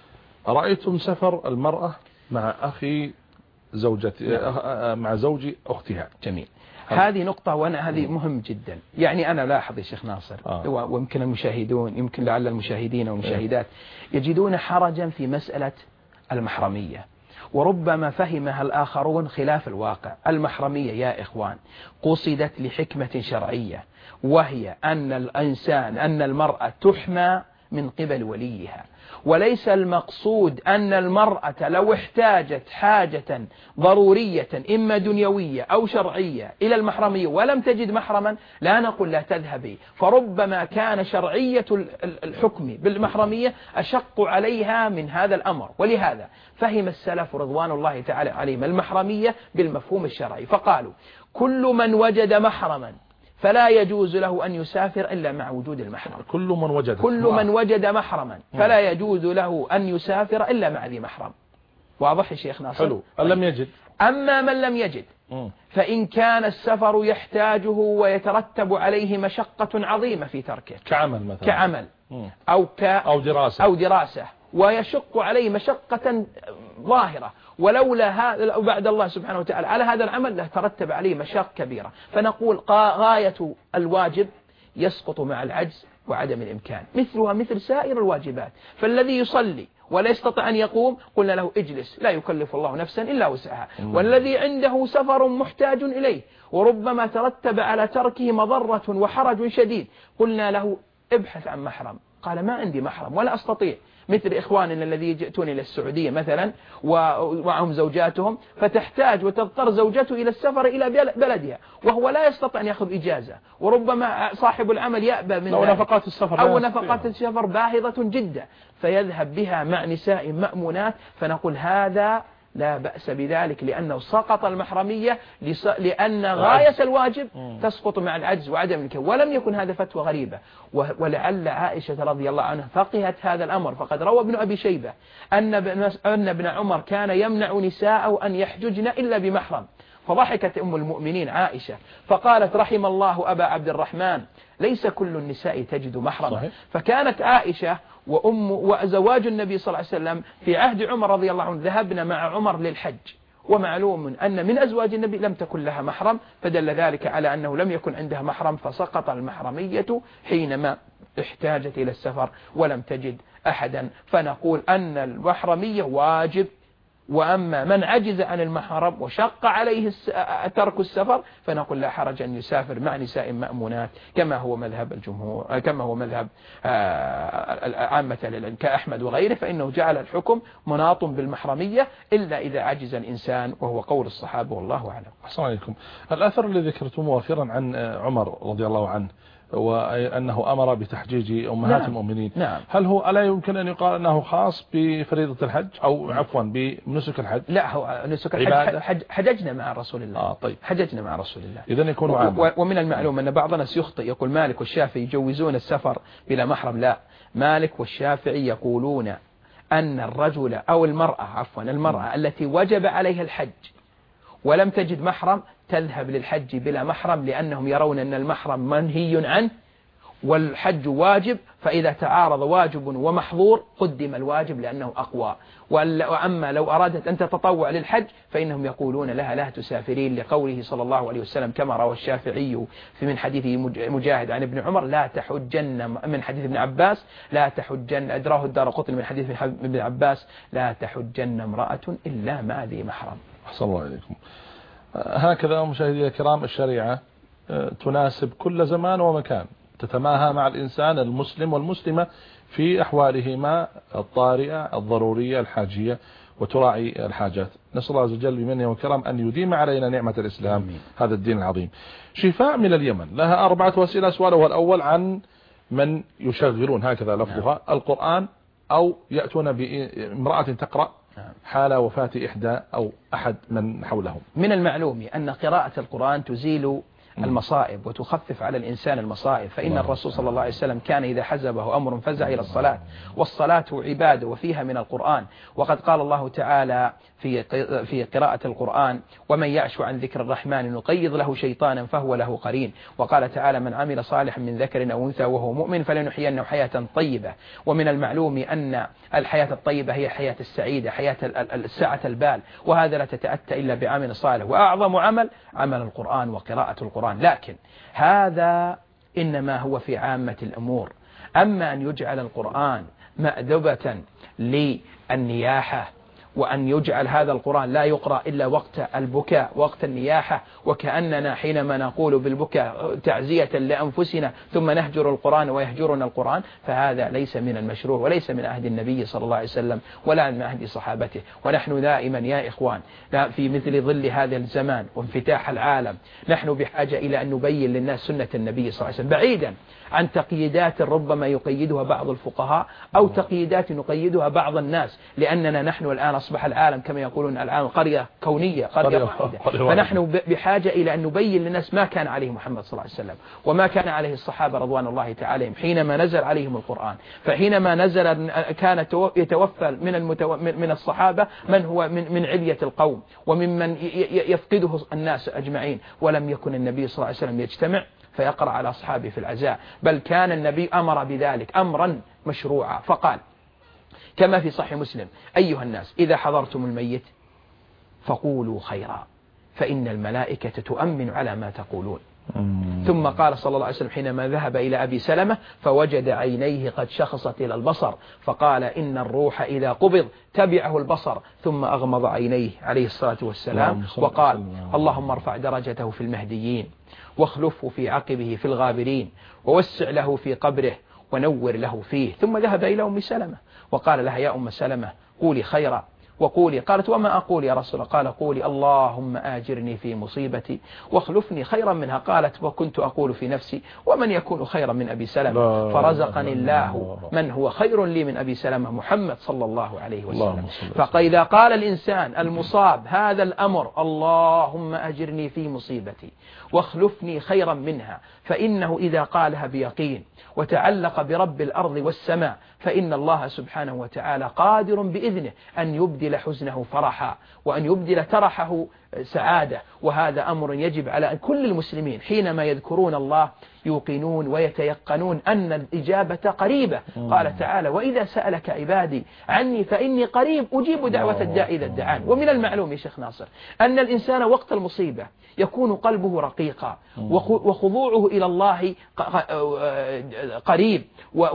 رأيتم سفر المرأة مع أخي مع زوج أختها. جميل. هذه نقطة وأنا هذه مهم جدا. يعني أنا لاحظ يا شيخ ناصر ويمكن المشاهدون يمكن لعل المشاهدين والمشاهدات يجدون حرجا في مسألة المحرمية، وربما فهمها الآخرون خلاف الواقع. المحرمية يا إخوان قصدت لحكمة شرعية، وهي أن المرأة تحمى من قبل وليها، وليس المقصود أن المرأة لو احتاجت حاجة ضرورية إما دنيوية أو شرعية إلى المحرمية ولم تجد محرما لا نقول لا تذهبي، فربما كان شرعية الحكم بالمحرمية أشق عليها من هذا الأمر. ولهذا فهم السلف رضوان الله تعالى عليهم المحرمية بالمفهوم الشرعي، فقالوا كل من وجد محرما فلا يجوز له أن يسافر إلا مع وجود المحرم. كل من وجد محرما فلا يجوز له أن يسافر إلا مع ذي محرم. واضح يا شيخ ناصر؟ حلو. لم يجد. أما من لم يجد فإن كان السفر يحتاجه ويترتب عليه مشقة عظيمة في تركه كعمل مثلا أو دراسة ويشق عليه مشقة ظاهرة، ولولا هذا بعد الله سبحانه وتعالى على هذا العمل لترتب عليه مشاق كبيرة، فنقول غاية الواجب يسقط مع العجز وعدم الإمكان، مثلها مثل سائر الواجبات. فالذي يصلي ولا يستطيع أن يقوم قلنا له اجلس، لا يكلف الله نفسا إلا وسعها. والذي عنده سفر محتاج إليه وربما ترتب على تركه مضرة وحرج شديد قلنا له ابحث عن محرم، قال ما عندي محرم ولا أستطيع، مثل إخواننا الذي يأتون إلى السعودية مثلا ومعهم زوجاتهم، فتحتاج وتضطر زوجته إلى السفر إلى بلدها وهو لا يستطيع أن يأخذ إجازة، وربما صاحب العمل يأبى من نفقات السفر باهظة جدا فيذهب بها مع نساء مأمونات، فنقول هذا لا بأس بذلك لأنه سقط المحرمية، لأن غاية الواجب تسقط مع العجز وعدم الإمكان. ولم يكن هذا فتوى غريبة، ولعل عائشة رضي الله عنها فقهت هذا الأمر، فقد روى ابن أبي شيبة أن ابن عمر كان يمنع نساءه أن يحججن إلا بمحرم، فضحكت أم المؤمنين عائشة فقالت رحم الله أبا عبد الرحمن ليس كل النساء تجد محرما. صحيح. فكانت عائشة وزواج النبي صلى الله عليه وسلم في عهد عمر رضي الله عنه ذهبنا مع عمر للحج، ومعلوم أن من أزواج النبي لم تكن لها محرم، فدل ذلك على أنه لم يكن عندها محرم، فسقط المحرمية حينما احتاجت إلى السفر ولم تجد أحدا. فنقول أن المحرمية واجب، وأما من عجز عن المحرم وشق عليه ترك السفر فنقول لا حرج أن يسافر مع نساء مأمونات، كما هو مذهب الجمهور، كما هو مذهب عامة كأحمد وغيره، فإنه جعل الحكم مناط بالمحرمية إلا إذا عجز الإنسان، وهو قول الصحابة والله أعلم. أحسن عليكم. الأثر الذي ذكرتموه أخيرا عن عمر رضي الله عنه وأنه أمر بتحجيج أمهات المؤمنين، نعم. هل هو ألا يمكن أن يقال أنه خاص بفريضة الحج أو عفوا بنسك الحج؟ لا، هو نسك الحج حججنا مع رسول الله. طيب. حججنا مع رسول الله. إذن يكون عام. ومن المعلوم أن بعض الناس يخطئ، يقول مالك والشافعي يجوزون السفر بلا محرم. لا، مالك والشافعي يقولون أن الرجل أو المرأة التي وجب عليها الحج ولم تجد محرم تذهب للحج بلا محرم، لأنهم يرون أن المحرم منهي عنه والحج واجب، فإذا تعارض واجب ومحظور قدم الواجب لأنه أقوى. وأما لو أرادت أن تتطوع للحج فإنهم يقولون لها لا تسافرين، لقوله صلى الله عليه وسلم كما روى الشافعي من حديث مجاهد عن ابن عمر لا تحجن، من حديث ابن عباس لا تحجن، أدراه الدارقطني من حديث ابن عباس لا تحجن امرأة إلا مع ذي محرم. أحسن الله إليكم. هكذا مشاهدي الكرام الشريعة تناسب كل زمان ومكان، تتماهى مع الإنسان المسلم والمسلمة في أحوالهما الطارئة الضرورية الحاجية، وتراعي الحاجات. نسأل الله عز وجل بمنه وكرم أن يديم علينا نعمة الإسلام. آمين. هذا الدين العظيم. شفاء من اليمن لها 4 أسئلة. سؤاله الأول عن من يشغلون هكذا لفظها القرآن أو يأتون بامرأة تقرأ حال وفاة إحدى أو أحد من حولهم. من المعلوم أن قراءة القرآن تزيل المصائب وتخفف على الإنسان المصائب، فإن الرسول صلى الله عليه وسلم كان إذا حزبه أمر فزع إلى الصلاة، والصلاة عبادة وفيها من القرآن. وقد قال الله تعالى في قراءة القرآن ومن يعش عن ذكر الرحمن نقيض له شيطانا فهو له قرين. وقال تعالى من عمل صالحا من ذكر أو أنثى وهو مؤمن فلنحيينه حياة طيبة. ومن المعلوم أن الحياة الطيبة هي الحياة السعيدة، حياة السعة البال، وهذا لا تتأتى إلا بعمل صالح، وأعظم عمل القرآن وقراءة القرآن. لكن هذا إنما هو في عامة الأمور. أما أن يجعل القرآن مأدبة للنياحة، وأن يجعل هذا القرآن لا يقرأ إلا وقت البكاء وقت النياحة، وكأننا حينما نقول بالبكاء تعزية لأنفسنا ثم نهجر القرآن ويهجرنا القرآن، فهذا ليس من المشروع وليس من عهد النبي صلى الله عليه وسلم ولا من عهد صحابته. ونحن دائما يا إخوان في مثل ظل هذا الزمان وانفتاح العالم نحن بحاجة إلى أن نبين للناس سنة النبي صلى الله عليه وسلم، بعيدا عن تقييدات ربما يقيدها بعض الفقهاء أو تقييدات نقيدها بعض الناس، لأننا نحن الآن أصبح العالم كما يقولون العالم قرية كونية، قرية واحدة. فنحن بحاجة إلى أن نبين للناس ما كان عليه محمد صلى الله عليه وسلم وما كان عليه الصحابة رضوان الله تعالى حينما نزل عليهم القرآن. فحينما نزل كان يتوفى من الصحابة من هو من علية القوم وممن يفقده الناس أجمعين، ولم يكن النبي صلى الله عليه وسلم يجتمع فيقرأ على أصحابه في العزاء، بل كان النبي أمر بذلك أمرا مشروعا، فقال كما في صحيح مسلم أيها الناس إذا حضرتم الميت فقولوا خيرا فإن الملائكة تؤمن على ما تقولون. ثم قال صلى الله عليه وسلم حينما ذهب إلى أبي سلمة فوجد عينيه قد شخصت إلى البصر فقال إن الروح إذا قبض تبعه البصر، ثم أغمض عينيه عليه الصلاة والسلام وقال اللهم ارفع درجته في المهديين واخلفه في عقبه في الغابرين ووسع له في قبره ونور له فيه. ثم ذهب إلى أم سلمة وقال لها يا أم سلمة قولي خيرا وقولي. قالت وما أقول يا رسول الله؟ قال قولي اللهم آجرني في مصيبتي واخلفني خيرا منها. قالت وكنت أقول في نفسي ومن يكون خيرا من أبي سلمة؟ فرزقني الله من هو خير لي من أبي سلمة محمد صلى الله عليه وسلم. فإذا قال الإنسان المصاب هذا الأمر اللهم أجرني في مصيبتي واخلفني خيرا منها، فإنه إذا قالها بيقين وتعلق برب الأرض والسماء فإن الله سبحانه وتعالى قادر بإذنه أن يبدل حزنه فرحا وأن يبدل ترحه سعادة. وهذا أمر يجب على كل المسلمين حينما يذكرون الله يوقنون ويتيقنون أن الإجابة قريبة. قال تعالى: وإذا سألك عبادي عني فإني قريب أجيب دعوة الداعي إذا دعان. ومن المعلوم يا شيخ ناصر أن الإنسان وقت المصيبة يكون قلبه رقيقا وخضوعه إلى الله قريب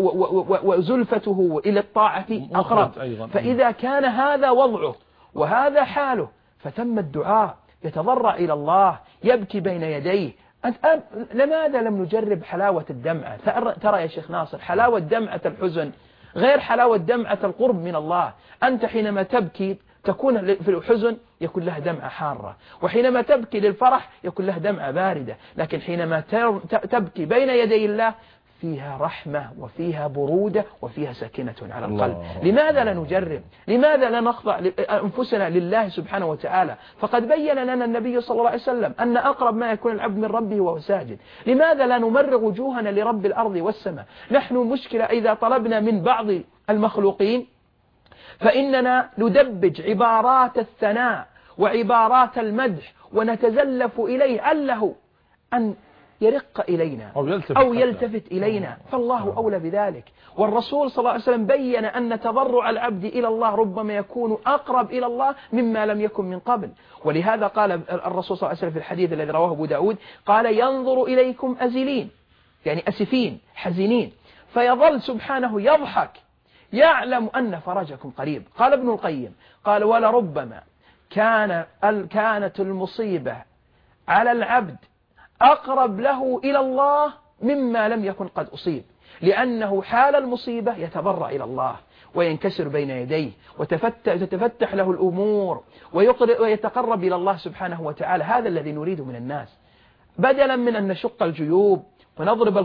وزلفته إلى الطاعة أقرب. فإذا كان هذا وضعه وهذا حاله فتم الدعاء، يتضرع إلى الله، يبكي بين يديه. لماذا لم نجرب حلاوة الدمعة؟ ترى يا شيخ ناصر حلاوة دمعة الحزن غير حلاوة دمعة القرب من الله. أنت حينما تبكي تكون في الحزن يكون لها دمعة حارة، وحينما تبكي للفرح يكون لها دمعة باردة. لكن حينما تبكي بين يدي الله فيها رحمة وفيها برودة وفيها سكينة على القلب. لماذا لا نجرب؟ لماذا لا نخضع أنفسنا لله سبحانه وتعالى؟ فقد بين لنا النبي صلى الله عليه وسلم أن أقرب ما يكون العبد من ربه وهو ساجد. لماذا لا نمرغ وجوهنا لرب الأرض والسماء؟ نحن مشكلة إذا طلبنا من بعض المخلوقين فإننا ندبج عبارات الثناء وعبارات المدح ونتزلف إليه عله أن يرق إلينا أو يلتفت إلينا، فالله أولى بذلك. والرسول صلى الله عليه وسلم بين أن تضرع العبد إلى الله ربما يكون أقرب إلى الله مما لم يكن من قبل. ولهذا قال الرسول صلى الله عليه وسلم في الحديث الذي رواه أبو داود قال: ينظر إليكم أزلين، يعني أسفين حزينين، فيظل سبحانه يضحك يعلم أن فرجكم قريب. قال ابن القيم قال: ولربما كانت المصيبة على العبد أقرب له إلى الله مما لم يكن قد أصيب، لأنه حال المصيبة يتضرع إلى الله وينكسر بين يديه وتتفتح له الأمور ويتقرب إلى الله سبحانه وتعالى. هذا الذي نريده من الناس، بدلا من أن نشق الجيوب ونضرب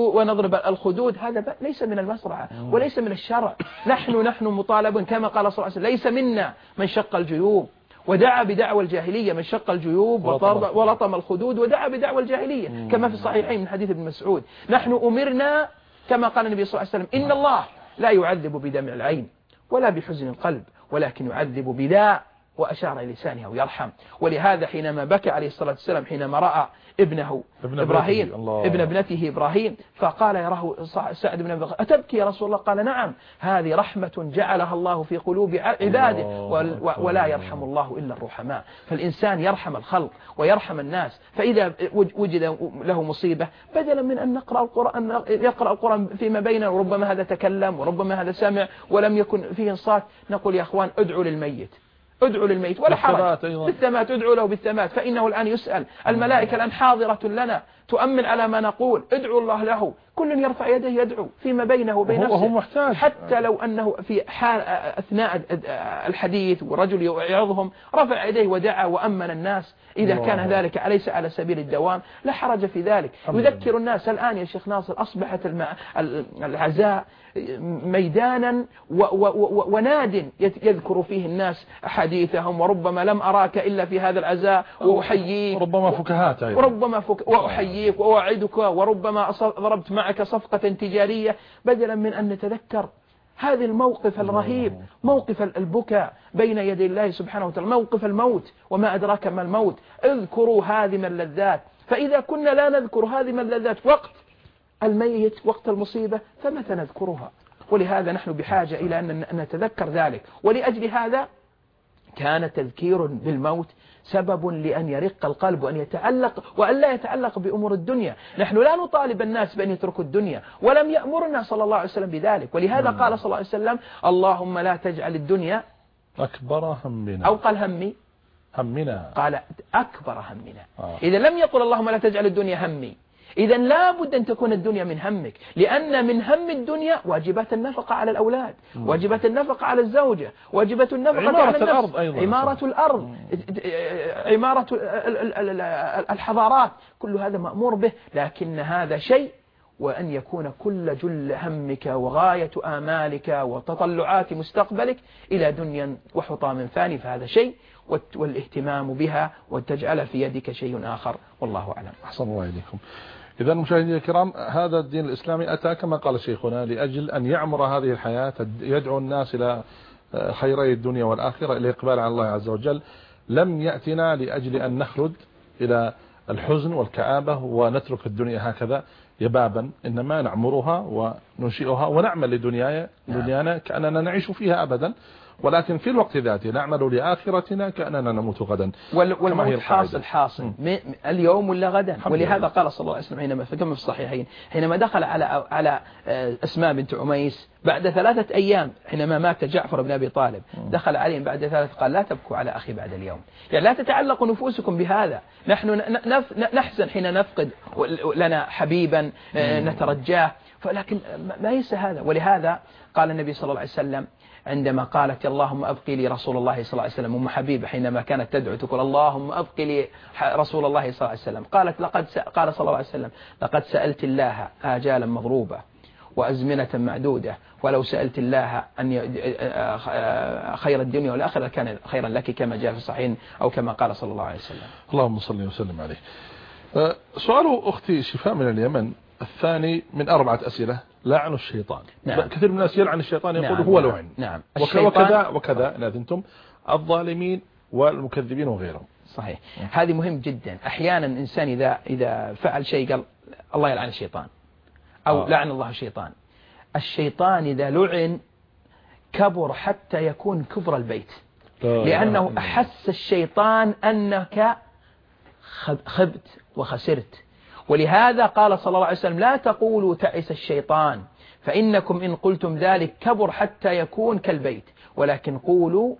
الخدود. هذا ليس من المسرعة وليس من الشرع. نحن مطالبون كما قال صلى الله عليه وسلم: ليس منا من شق الجيوب ودعا بدعوى الجاهلية، من شق الجيوب ولطم الخدود ودعا بدعوى الجاهلية، كما في الصحيحين من حديث ابن مسعود. نحن أمرنا كما قال النبي صلى الله عليه وسلم: إن الله لا يعذب بدمع العين ولا بحزن القلب ولكن يعذب بداء، وأشار إلى لسانه ويرحم. ولهذا حينما بكى عليه الصلاة والسلام حينما رأى ابنه إبراهيم ابن ابنته إبراهيم فقال يراه سعد بن أبي وقاص: أتبكي يا رسول الله؟ قال: نعم، هذه رحمة جعلها الله في قلوب عباده ولا يرحم الله إلا الرحماء. فالإنسان يرحم الخلق ويرحم الناس. فإذا وجد له مصيبة بدلا من أن يقرأ القرآن فيما بيننا، وربما هذا تكلم وربما هذا سمع ولم يكن فيه انصات، نقول: يا أخوان ادعوا للميت ولا حرج بالثمات، ادعوا له بالثمات، فإنه الآن يسأل. الملائكة الآن حاضرة لنا تؤمن على ما نقول. ادعوا الله له، كل يرفع يده يدعو فيما بينه وبين نفسه، حتى لو أنه في حال أثناء الحديث ورجل يعظهم رفع يديه ودعا وأمن الناس. إذا كان ذلك أليس على سبيل الدوام؟ لا حرج في ذلك. يذكر الناس الآن يا شيخ ناصر أصبحت العزاء ميدانا وناد يذكر فيه الناس حديثهم، وربما لم أراك إلا في هذا العزاء وأحييك، ربما فكهات وأحييك وأوعدك، وربما ضربت معك صفقة تجارية، بدلا من أن نتذكر هذا الموقف الرهيب، موقف البكاء بين يدي الله سبحانه وتعالى، موقف الموت وما أدراك ما الموت. اذكروا هذه اللذات. فإذا كنا لا نذكر هذه اللذات وقت الميت وقت المصيبة فمتى نذكرها؟ ولهذا نحن بحاجة إلى أن نتذكر ذلك. ولأجل هذا كان تذكير بالموت سبب لأن يرق القلب وأن لا يتعلق بأمور الدنيا. نحن لا نطالب الناس بأن يتركوا الدنيا، ولم يأمرنا صلى الله عليه وسلم بذلك. ولهذا قال صلى الله عليه وسلم: اللهم لا تجعل الدنيا أكبر همنا، أو قال همنا، قال أكبر همنا. إذا لم يقل اللهم لا تجعل الدنيا همي، إذا لا بد أن تكون الدنيا من همك، لأن من هم الدنيا واجبات النفقة على الأولاد، واجبات النفقة على الزوجة، واجبات النفقة على النفس، عمارة الأرض، عمارة الحضارات، كل هذا مأمور به. لكن هذا شيء، وأن يكون كل جل همك وغاية آمالك وتطلعات مستقبلك إلى دنيا وحطام فاني، فهذا شيء، والاهتمام بها وتجعل في يدك شيء آخر، والله أعلم. أحسن الله إليكم. إذا مشاهدينا الكرام، هذا الدين الإسلامي أتى كما قال شيخنا لأجل أن يعمر هذه الحياة، يدعو الناس إلى خيري الدنيا والآخرة، إلى الإقبال على الله عز وجل. لم يأتنا لأجل أن نخلد إلى الحزن والكآبة ونترك الدنيا هكذا يبابا، إنما نعمرها وننشئها ونعمل لدنيانا كأننا نعيش فيها أبدا، ولكن في الوقت ذاته نعمل لآخرتنا كأننا نموت غدا. والموت حاصل اليوم ولا غدا. ولهذا قال صلى الله عليه وسلم حينما في الصحيحين حينما دخل على أسماء بنت عميس بعد 3 أيام حينما مات جعفر بن أبي طالب، دخل عليهم بعد 3 قال لا تبكوا على أخي بعد اليوم، يعني لا تتعلقوا نفوسكم بهذا، نحن نحزن حين نفقد لنا حبيبا نترجاه، ولكن ما ينسى هذا. ولهذا قال النبي صلى الله عليه وسلم عندما قالت اللهم أبقي لي رسول الله صلى الله عليه وسلم، أم حبيبة حينما كانت تدعو تقول اللهم أبقي لي رسول الله صلى الله عليه وسلم، قال صلى الله عليه وسلم لقد سألت الله آجالا مضروبة وأزمنة معدودة، ولو سألت الله أن خير الدنيا والآخرة كان خيرا لك، كما جاء في الصحيحين أو كما قال صلى الله عليه وسلم. اللهم صل وسلم عليه. سؤال أختي شفاء من اليمن الثاني من 4 أسئلة. لعن الشيطان. نعم. كثير من الناس يلعن الشيطان يقول نعم. هو لعن. نعم. وكذا نادنتم الظالمين والمكذبين وغيرهم. صحيح. هذه مهم جدا. أحيانا الإنسان إذا فعل شيء قال الله يلعن الشيطان أو لعن الله الشيطان. الشيطان إذا لعن كبر حتى يكون كبر البيت، لأنه أحس الشيطان أنك خبت وخسرت. ولهذا قال صلى الله عليه وسلم لا تقولوا تعس الشيطان، فإنكم إن قلتم ذلك كبر حتى يكون كالبيت، ولكن قولوا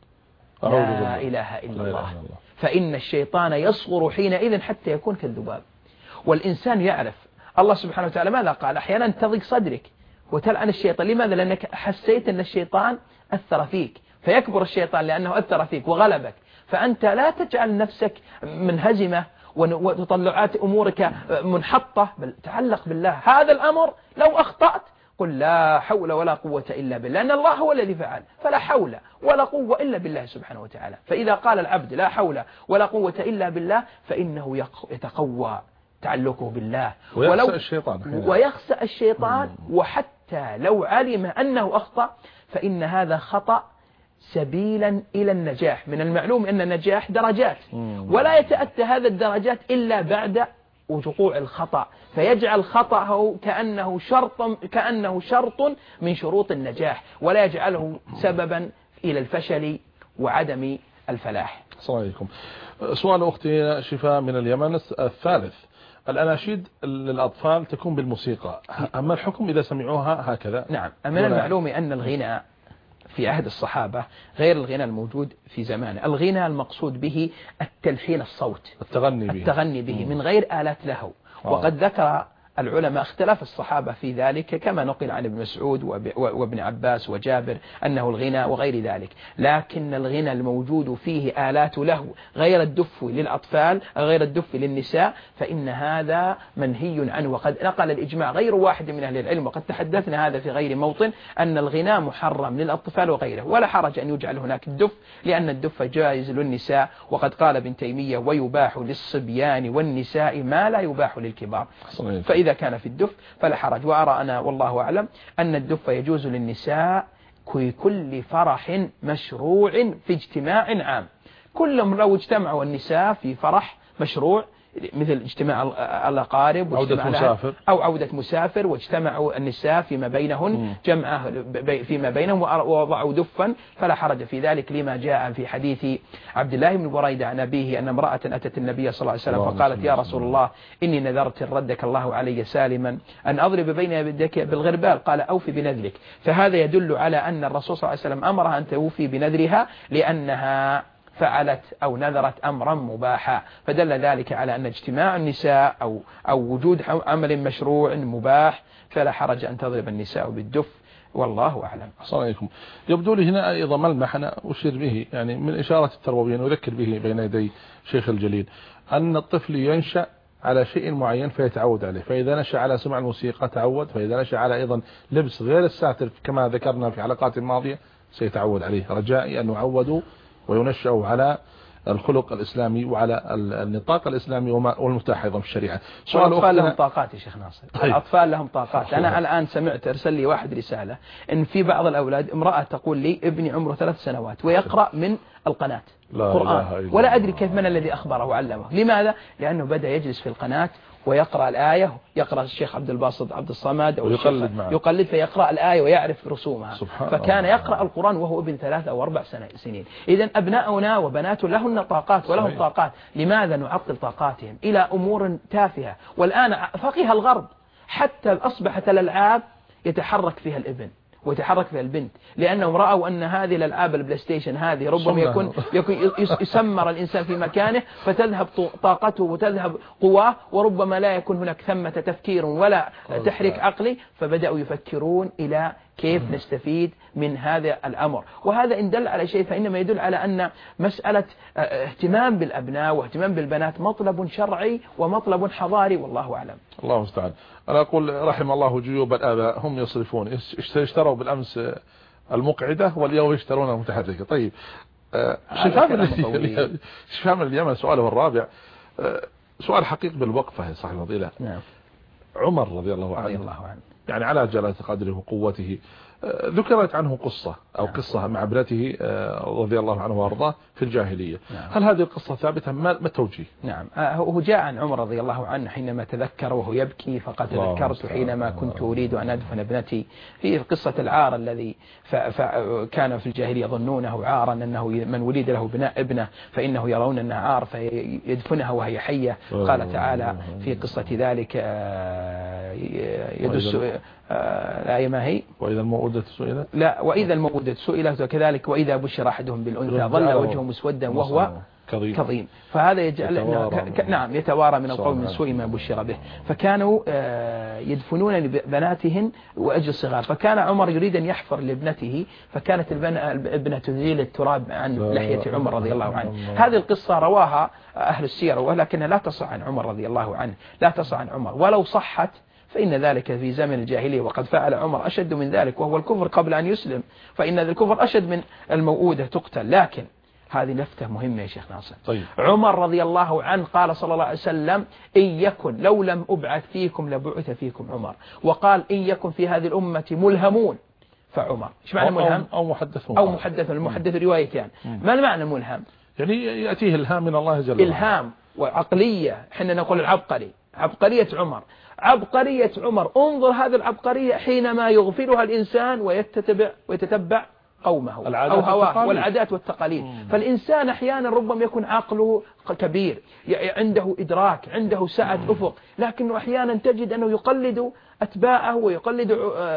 لا إله إلا الله، فإن الشيطان يصغر حينئذ حتى يكون كالذباب. والإنسان يعرف الله سبحانه وتعالى ماذا قال؟ أحيانا تضيق صدرك وتلعن الشيطان. لماذا؟ لأنك حسيت أن الشيطان أثر فيك، فيكبر الشيطان لأنه أثر فيك وغلبك، فأنت لا تجعل نفسك منهزمة وتطلعات أمورك منحطة، بل تعلق بالله. هذا الأمر لو أخطأت قل لا حول ولا قوة إلا بالله، لأن الله هو الذي فعل، فلا حول ولا قوة إلا بالله سبحانه وتعالى. فإذا قال العبد لا حول ولا قوة إلا بالله فإنه يتقوى تعلقه بالله ويخسأ الشيطان. وحتى لو علم أنه أخطأ فإن هذا خطأ سبيلا إلى النجاح. من المعلوم أن النجاح درجات، ولا يتأتى هذا الدرجات إلا بعد وقوع الخطأ، فيجعل خطأه كأنه شرط من شروط النجاح، ولا يجعله سببا إلى الفشل وعدم الفلاح. السلام عليكم. سؤال أختي شفاء من اليمن الثالث. الأناشيد للأطفال تكون بالموسيقى، أما الحكم إذا سمعوها هكذا؟ نعم. من المعلوم أن الغناء في عهد الصحابة غير الغناء الموجود في زمانه. الغناء المقصود به التلحين الصوت، التغني به من غير آلات لهو. وقد ذكر العلماء اختلاف الصحابة في ذلك، كما نقل عن ابن مسعود وابن عباس وجابر أنه الغناء وغير ذلك. لكن الغناء الموجود فيه آلات له غير الدف للأطفال غير الدف للنساء فإن هذا منهي عنه. وقد نقل الإجماع غير واحد من أهل العلم، وقد تحدثنا هذا في غير موطن، أن الغناء محرم للأطفال وغيره، ولا حرج أن يجعل هناك الدف، لأن الدف جائز للنساء. وقد قال ابن تيمية ويباح للصبيان والنساء ما لا يباح للكبار، فإذا كان في الدف فلا حرج. وأرى أنا والله أعلم أن الدف يجوز للنساء في كل فرح مشروع في اجتماع عام. كلهم لو اجتمعوا النساء في فرح مشروع مثل اجتماع الأقارب أو عودة مسافر، واجتمعوا النساء فيما بينهن جمعة فيما بينهم ووضعوا دفا فلا حرج في ذلك، لما جاء في حديث عبد الله بن بريدة عن أبيه أن امرأة أتت النبي صلى الله عليه وسلم فقالت يا رسول الله إني نذرت ردك الله علي سالما أن أضرب بين يديك بالغربال، قال أوفي بنذرك. فهذا يدل على أن الرسول صلى الله عليه وسلم أمرها أن توفي بنذرها لأنها فعلت أو نذرت أمرا مباحا، فدل ذلك على أن اجتماع النساء أو وجود عمل مشروع مباح فلا حرج أن تضرب النساء بالدف، والله أعلم. السلام عليكم. يبدو لي هنا أيضا ملمح أنا أشير به، يعني من إشارة التربويين وأذكر به بين يدي شيخ الجليل، أن الطفل ينشأ على شيء معين فيتعود عليه، فإذا نشأ على سمع الموسيقى تعود، فإذا نشأ على أيضا لبس غير الساتر كما ذكرنا في حلقات ماضية سيتعود عليه. رجائي أن يعودوا وينشأوا على الخلق الإسلامي وعلى النطاق الإسلامي والمتاح أيضا في الشريعة. الأطفال لهم طاقات يا شيخ ناصر. الأطفال لهم طاقات. أنا الآن سمعت أرسل لي واحد رسالة إن في بعض الأولاد امرأة تقول لي ابني عمره 3 سنوات ويقرأ من القناة قرآن ولا أدري كيف من الذي أخبره وعلمه. لماذا؟ لأنه بدأ يجلس في القناة ويقرأ الآية، يقرأ الشيخ عبد الباسط عبد الصمد أو يقلد فيقرأ الآية ويعرف رسومها، فكان يقرأ القرآن وهو ابن 3 أو 4 سنين. إذن أبناؤنا وبنات لهن طاقات ولهم طاقات، لماذا نعطل طاقاتهم إلى أمور تافهة؟ والآن فقه الغرب حتى أصبحت الألعاب يتحرك فيها الابن ويتحرك فيها البنت، لأنهم رأوا أن هذه الألعاب البلاي ستيشن هذه ربما يكون يسمر الإنسان في مكانه فتذهب طاقته وتذهب قواه، وربما لا يكون هناك ثمة تفكير ولا تحريك عقلي، فبدأوا يفكرون إلى كيف نستفيد من هذا الأمر. وهذا إن دل على شيء فإنما يدل على أن مسألة اهتمام بالأبناء واهتمام بالبنات مطلب شرعي ومطلب حضاري، والله أعلم. الله المستعان. أنا أقول رحم الله جيوب الآباء، هم يصرفون، اشتروا بالأمس المقعدة واليوم يشترون المتحركة. طيب شفاء اليمن سؤاله الرابع، سؤال حقيقي بالوقفة يا صاحب الفضيلة. نعم. عمر رضي الله عنه يعني على جلالة قدره وقوته ذكرت عنه قصة أو قصة مع ابنته رضي الله عنه وارضاه في الجاهلية. هل هذه القصة ثابتة؟ ما التوجيه؟ نعم. هو جاء عن عمر رضي الله عنه حينما تذكر وهو يبكي فقد تذكرت حينما كنت أريد أن أدفن ابنتي في قصة العار الذي كان في الجاهلية يظنونه عارا، أنه من ولد له ابنه فإنه يرون أنه عار فيدفنها وهي حية. قال تعالى في قصة ذلك يدس الآية ما هي؟ وإذا الموءودة سئلت. لا، وإذا الموءودة سئلت، وكذلك وإذا بشر أحدهم بالأنثى ظل وجهه مسودا وهو كظيم. فهذا يجعل نعم يتوارى من القوم من سوء ما بشر به. فكانوا يدفنون بناتهن وأجل صغار، فكان عمر يريد أن يحفر لابنته، فكانت الابنة تزيل التراب عن لحية عمر رضي الله عنه. هذه القصة رواها أهل السير ولكنها لا تصح عن عمر رضي الله عنه، لا تصح عن عمر، ولو صحت فإن ذلك في زمن الجاهلية، وقد فعل عمر أشد من ذلك وهو الكفر قبل أن يسلم، فإن الكفر أشد من الموؤودة تقتل. لكن هذه لفتة مهمة يا شيخ ناصر. طيب. عمر رضي الله عنه قال صلى الله عليه وسلم إن يكن لو لم أبعث فيكم لبعث فيكم عمر، وقال إن يكن في هذه الأمة ملهمون فعمر. إيش معنى ملهم؟ أو محدث. المحدث روايتان. ما المعنى ملهم؟ يعني يأتيه إلهام من الله جل وعلا. إلهام وعقلية. حين نقول العبقري، عبقرية عمر، عبقرية عمر. انظر هذه العبقرية حينما يغفلها الإنسان ويتتبع قومه أو هواه والعادات والتقاليد. فالإنسان أحيانا ربما يكون عقله كبير، عنده إدراك، عنده سعة أفق، لكنه أحيانا تجد أنه يقلد أتباعه ويقلد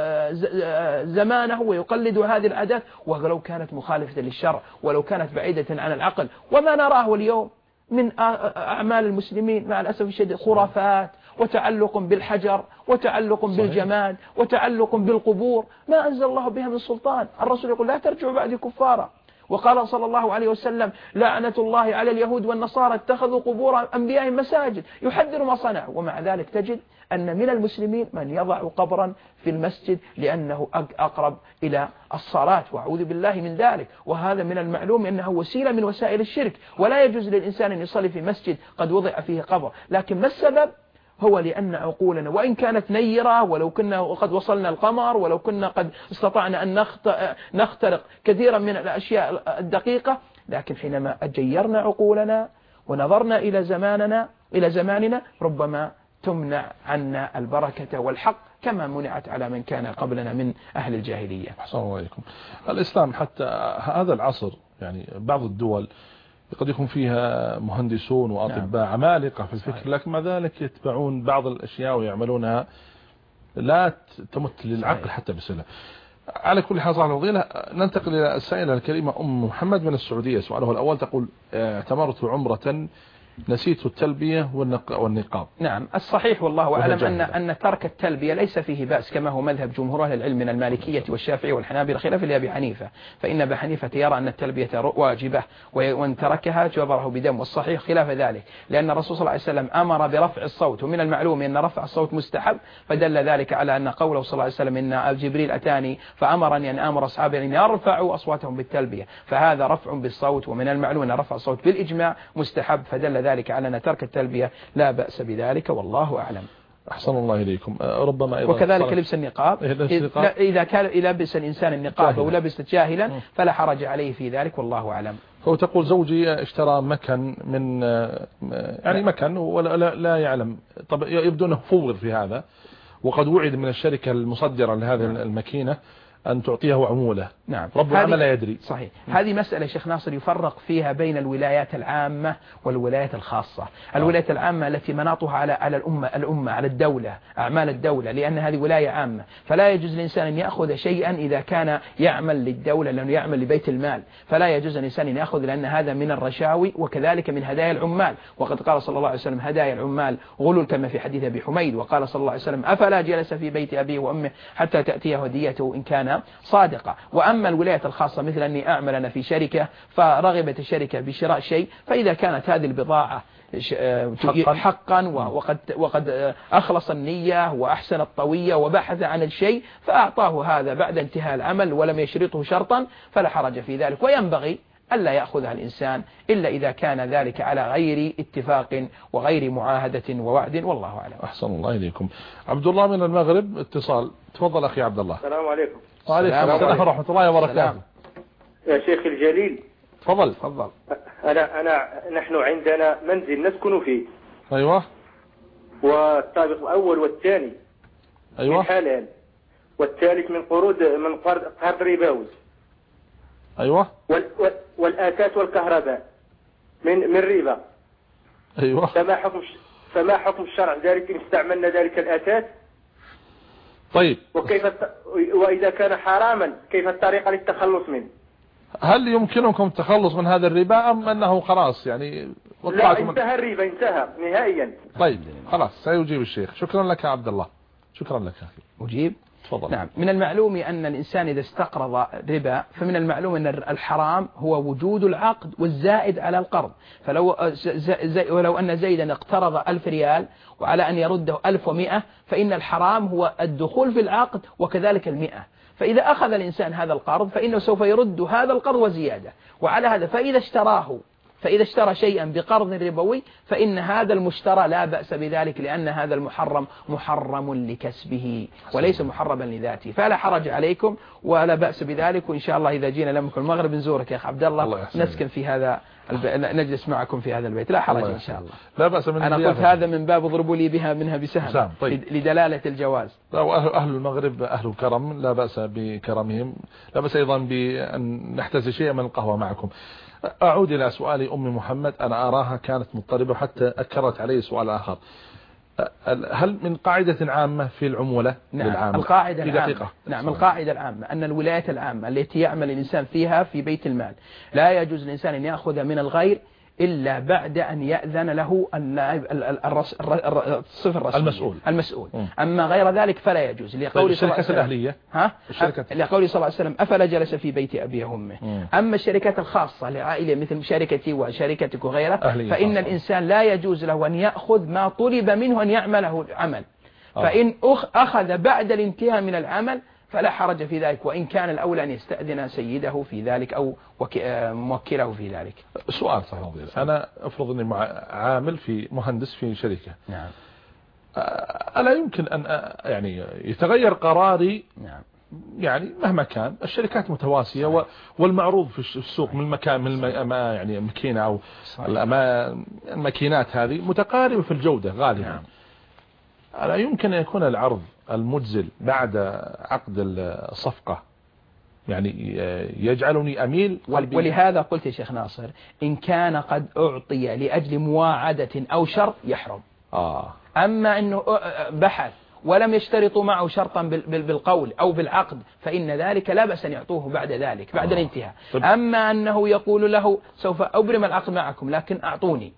زمانه ويقلد هذه العادات ولو كانت مخالفة للشرع ولو كانت بعيدة عن العقل. وما نراه اليوم من أعمال المسلمين مع الأسف الشديد خرافات وتعلق بالحجر وتعلق بالجماد وتعلق بالقبور ما أنزل الله بها من سلطان. الرسول يقول لا ترجعوا بعد كفارا، وقال صلى الله عليه وسلم لعنة الله على اليهود والنصارى اتخذوا قبور أنبيائهم مساجد، يحذر ما صنعوا. ومع ذلك تجد أن من المسلمين من يضع قبرا في المسجد لأنه أقرب إلى الصلاة، وأعوذ بالله من ذلك. وهذا من المعلوم أنه وسيلة من وسائل الشرك، ولا يجوز للإنسان أن يصلي في مسجد قد وضع فيه قبر. لكن ما السبب؟ هو لأن عقولنا وإن كانت نيرة، ولو كنا قد وصلنا القمر، ولو كنا قد استطعنا أن نخترق كثيرا من الأشياء الدقيقة، لكن حينما أجيرنا عقولنا ونظرنا إلى زماننا ربما تمنع عنا البركة والحق كما منعت على من كان قبلنا من أهل الجاهلية. أحسن الله عليكم. الإسلام حتى هذا العصر يعني بعض الدول قد يكون فيها مهندسون وأطباء عمالقة في الفكر، لكن مع ذلك يتبعون بعض الأشياء ويعملونها لا تمت للعقل حتى بسهولة. على كل حال صاحب الفضيلة، ننتقل إلى السائلة الكريمة أم محمد من السعودية. سؤاله الأول تقول اعتمرت عمرة نسيت التلبية والنقاب. نعم الصحيح والله أعلم أن ترك التلبية ليس فيه بأس، كما هو مذهب جمهور أهل العلم من المالكية والشافعي والحنابلة خلافا لأبي حنيفة، فإن أبا حنيفة يرى أن التلبية واجبة وإن تركها جبره بدم، والصحيح خلاف ذلك، لأن الرسول صلى الله عليه وسلم أمر برفع الصوت، ومن المعلوم أن رفع الصوت مستحب، فدل ذلك على أن قوله صلى الله عليه وسلم إن جبريل أتاني فأمرني أن آمر أصحابي أن يرفعوا أصواتهم بالتلبية، فهذا رفع بالصوت، ومن المعلوم أن رفع الصوت بالإجماع مستحب، فدل ذلك على أن ترك التلبية لا بأس بذلك والله أعلم. أحسن الله إليكم. ربما أيضا وكذلك لبس النقاب إذا كان لبس الإنسان النقاب أو لبس جاهلا فلا حرج عليه في ذلك والله أعلم. هو تقول زوجي اشترى مكن من يعني مكن ولا لا يعلم، طب يبدو أنه فوض في هذا، وقد وعد من الشركة المصدرة لهذه الماكينة أن تعطيه عمولة. نعم. رب العمل لا يدري. صحيح. هذه مسألة شيخ ناصر يفرق فيها بين الولايات العامة والولايات الخاصة. الولايات العامة التي مناطها على الأمة على الدولة، أعمال الدولة، لأن هذه ولاية عامة، فلا يجوز للإنسان أن يأخذ شيئا إذا كان يعمل للدولة، لأنه يعمل لبيت المال، فلا يجوز للإنسان أن يأخذ، لأن هذا من الرشاوي وكذلك من هدايا العمال، وقد قال صلى الله عليه وسلم هدايا العمال غلول، كما في حديث أبي حميد، وقال صلى الله عليه وسلم أفلا جلس في بيت أبيه وأمه حتى تأتيه هديته إن كان صادقا. وأما الولايات الخاصة مثل أني أعمل أنا في شركة فرغبت الشركة بشراء شيء، فإذا كانت هذه البضاعة حقا وقد أخلص النية وأحسن الطوية وبحث عن الشيء فأعطاه هذا بعد انتهاء العمل ولم يشرطه شرطا فلا حرج في ذلك، وينبغي ألا يأخذها الإنسان إلا إذا كان ذلك على غير اتفاق وغير معاهدة ووعد والله أعلم. أحسن الله إليكم. عبد الله من المغرب اتصال، تفضل أخي عبد الله. السلام عليكم. وعليكم السلام ورحمة الله وبركاته. يا شيخ الجليل تفضل. نحن عندنا منزل نسكن فيه. أيوة. والطابق الأول والثاني أيوة. من حلال، والثالث من قرض ربوي. أيوة. والآتات والكهرباء من ربا. أيوة. فما حكم الشرع ذلك إن استعملنا ذلك الآتات؟ طيب. وإذا كان حراما كيف الطريقة للتخلص منه؟ هل يمكنكم التخلص من هذا الربا أم أنه خلاص يعني لا انتهى الربا انتهى نهائيا؟ طيب خلاص سيجيب الشيخ. شكرا لك يا عبد الله. شكرا لك أخي. أجيب. تفضل. نعم. من المعلوم أن الإنسان إذا استقرض ربا فمن المعلوم أن الحرام هو وجود العقد والزائد على القرض، ولو أن زيدا اقترض 1000 ريال وعلى أن يرده 1100 فإن الحرام هو الدخول في العقد وكذلك 100. فإذا أخذ الإنسان هذا القرض فإنه سوف يرد هذا القرض وزيادة، وعلى هذا فإذا اشترى شيئا بقرض ربوي فإن هذا المشترى لا بأس بذلك، لأن هذا المحرم محرم لكسبه وليس محرما لذاته، فلا حرج عليكم ولا بأس بذلك. وإن شاء الله إذا جينا لكم المغرب نزورك يا أخ عبد الله نسكن في هذا نجلس معكم في هذا البيت، لا حرج إن شاء الله. لا بأس من أنا قلت هذا من باب اضربوا لي منها بسهم. طيب. لدلالة الجواز. أهل المغرب أهل كرم، لا بأس بكرمهم، لا بأس أيضا بأن نحتز شيئا من القهوة معكم. أعود إلى سؤال أم محمد، أنا أراها كانت مضطربة حتى أكرت علي سؤال آخر. هل من قاعدة عامة في العمولة؟ نعم. القاعدة العامة. نعم. القاعدة العامة أن الولايات العامة التي يعمل الإنسان فيها في بيت المال لا يجوز للإنسان أن يأخذ من الغير إلا بعد أن يأذن له الصفة الرسمية المسؤول. أما غير ذلك فلا يجوز. طيب الشركة الأهلية لقول صلى الله عليه وسلم أفلا جلس في بيت أبيه وأمه. أما الشركات الخاصة لعائلة مثل شركتي وشركتك وغيرها فإن الإنسان لا يجوز له أن يأخذ ما طلب منه أن يعمله عمل، فإن أخذ بعد الانتهاء من العمل فلا حرج في ذلك، وإن كان الأولى أن يستأذن سيده في ذلك أو موكله في ذلك. سؤال فضيل، أنا أفرض أني عامل في مهندس في شركة. نعم. ألا يمكن أن يعني يتغير قراري؟ نعم. يعني مهما كان الشركات متواسية والمعروض في السوق من مكان من يعني ماكينة أو الماكينات هذه متقاربة في الجودة غالبا. نعم. ألا يمكن أن يكون العرض المجزل بعد عقد الصفقة يعني يجعلني أميل؟ ولهذا قلت يا شيخ ناصر إن كان قد أعطي لأجل مواعدة أو شرط يحرم. أما أنه بحث ولم يشترطوا معه شرطا بالقول أو بالعقد فإن ذلك لا بأس أن يعطوه بعد ذلك بعد الانتهاء. أما أنه يقول له سوف أبرم العقد معكم لكن أعطوني،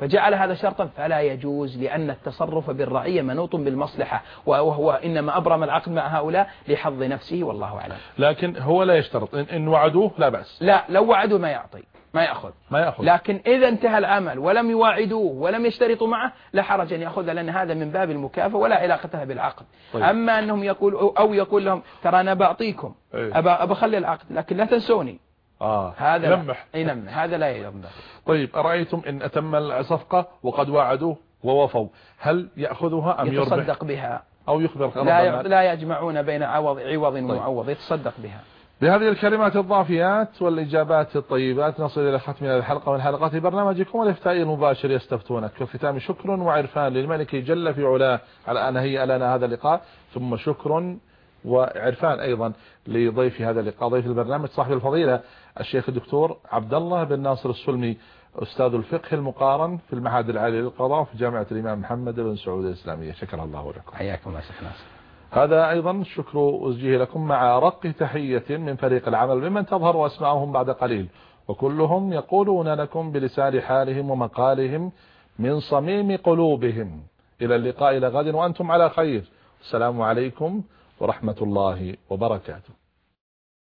فجعل هذا شرطا فلا يجوز، لأن التصرف بالرعية منوط بالمصلحة، وهو إنما أبرم العقد مع هؤلاء لحظ نفسه والله أعلم. لكن هو لا يشترط إن وعدوه لا بأس. لا، لو وعدوا ما يعطي، ما يأخذ. لكن إذا انتهى العمل ولم يواعدوه ولم يشترطوا معه لا حرج أن يأخذ، لأن هذا من باب المكافأة ولا علاقتها بالعقد. طيب. أما أنهم يقول لهم ترى أنا بعطيكم أبى أخلي العقد لكن لا تنسوني، هذا ينمح، هذا لا ينبغي. طيب أرأيتم إن أتم الصفقة وقد وعدوه ووفوا، هل يأخذها أم يتصدق بها أو يخبر؟ لا يجمعون بين عوض ومعوض، يتصدق بها. بهذه الكلمات الضافيات والإجابات الطيبات نصل إلى ختم هذه الحلقة من حلقات برنامجكم الإفتائي المباشر يستفتونك. في الختام شكر وعرفان للملك جل في علاه على أن هيأ لنا هذا اللقاء، ثم شكر وعرفان أيضا لضيف هذا اللقاء، ضيف البرنامج صاحب الفضيلة الشيخ الدكتور عبد الله بن ناصر السلمي، أستاذ الفقه المقارن في المعهد العالي للقضاء في جامعة الإمام محمد بن سعود الإسلامية. شكر الله لكم. حياكم يا شيخ ناصر. هذا أيضا شكر وجهي لكم مع رق تحية من فريق العمل بمن تظهر أسماءهم بعد قليل، وكلهم يقولون لكم بلسان حالهم ومقالهم من صميم قلوبهم. إلى اللقاء إلى غد وأنتم على خير. السلام عليكم ورحمة الله وبركاته.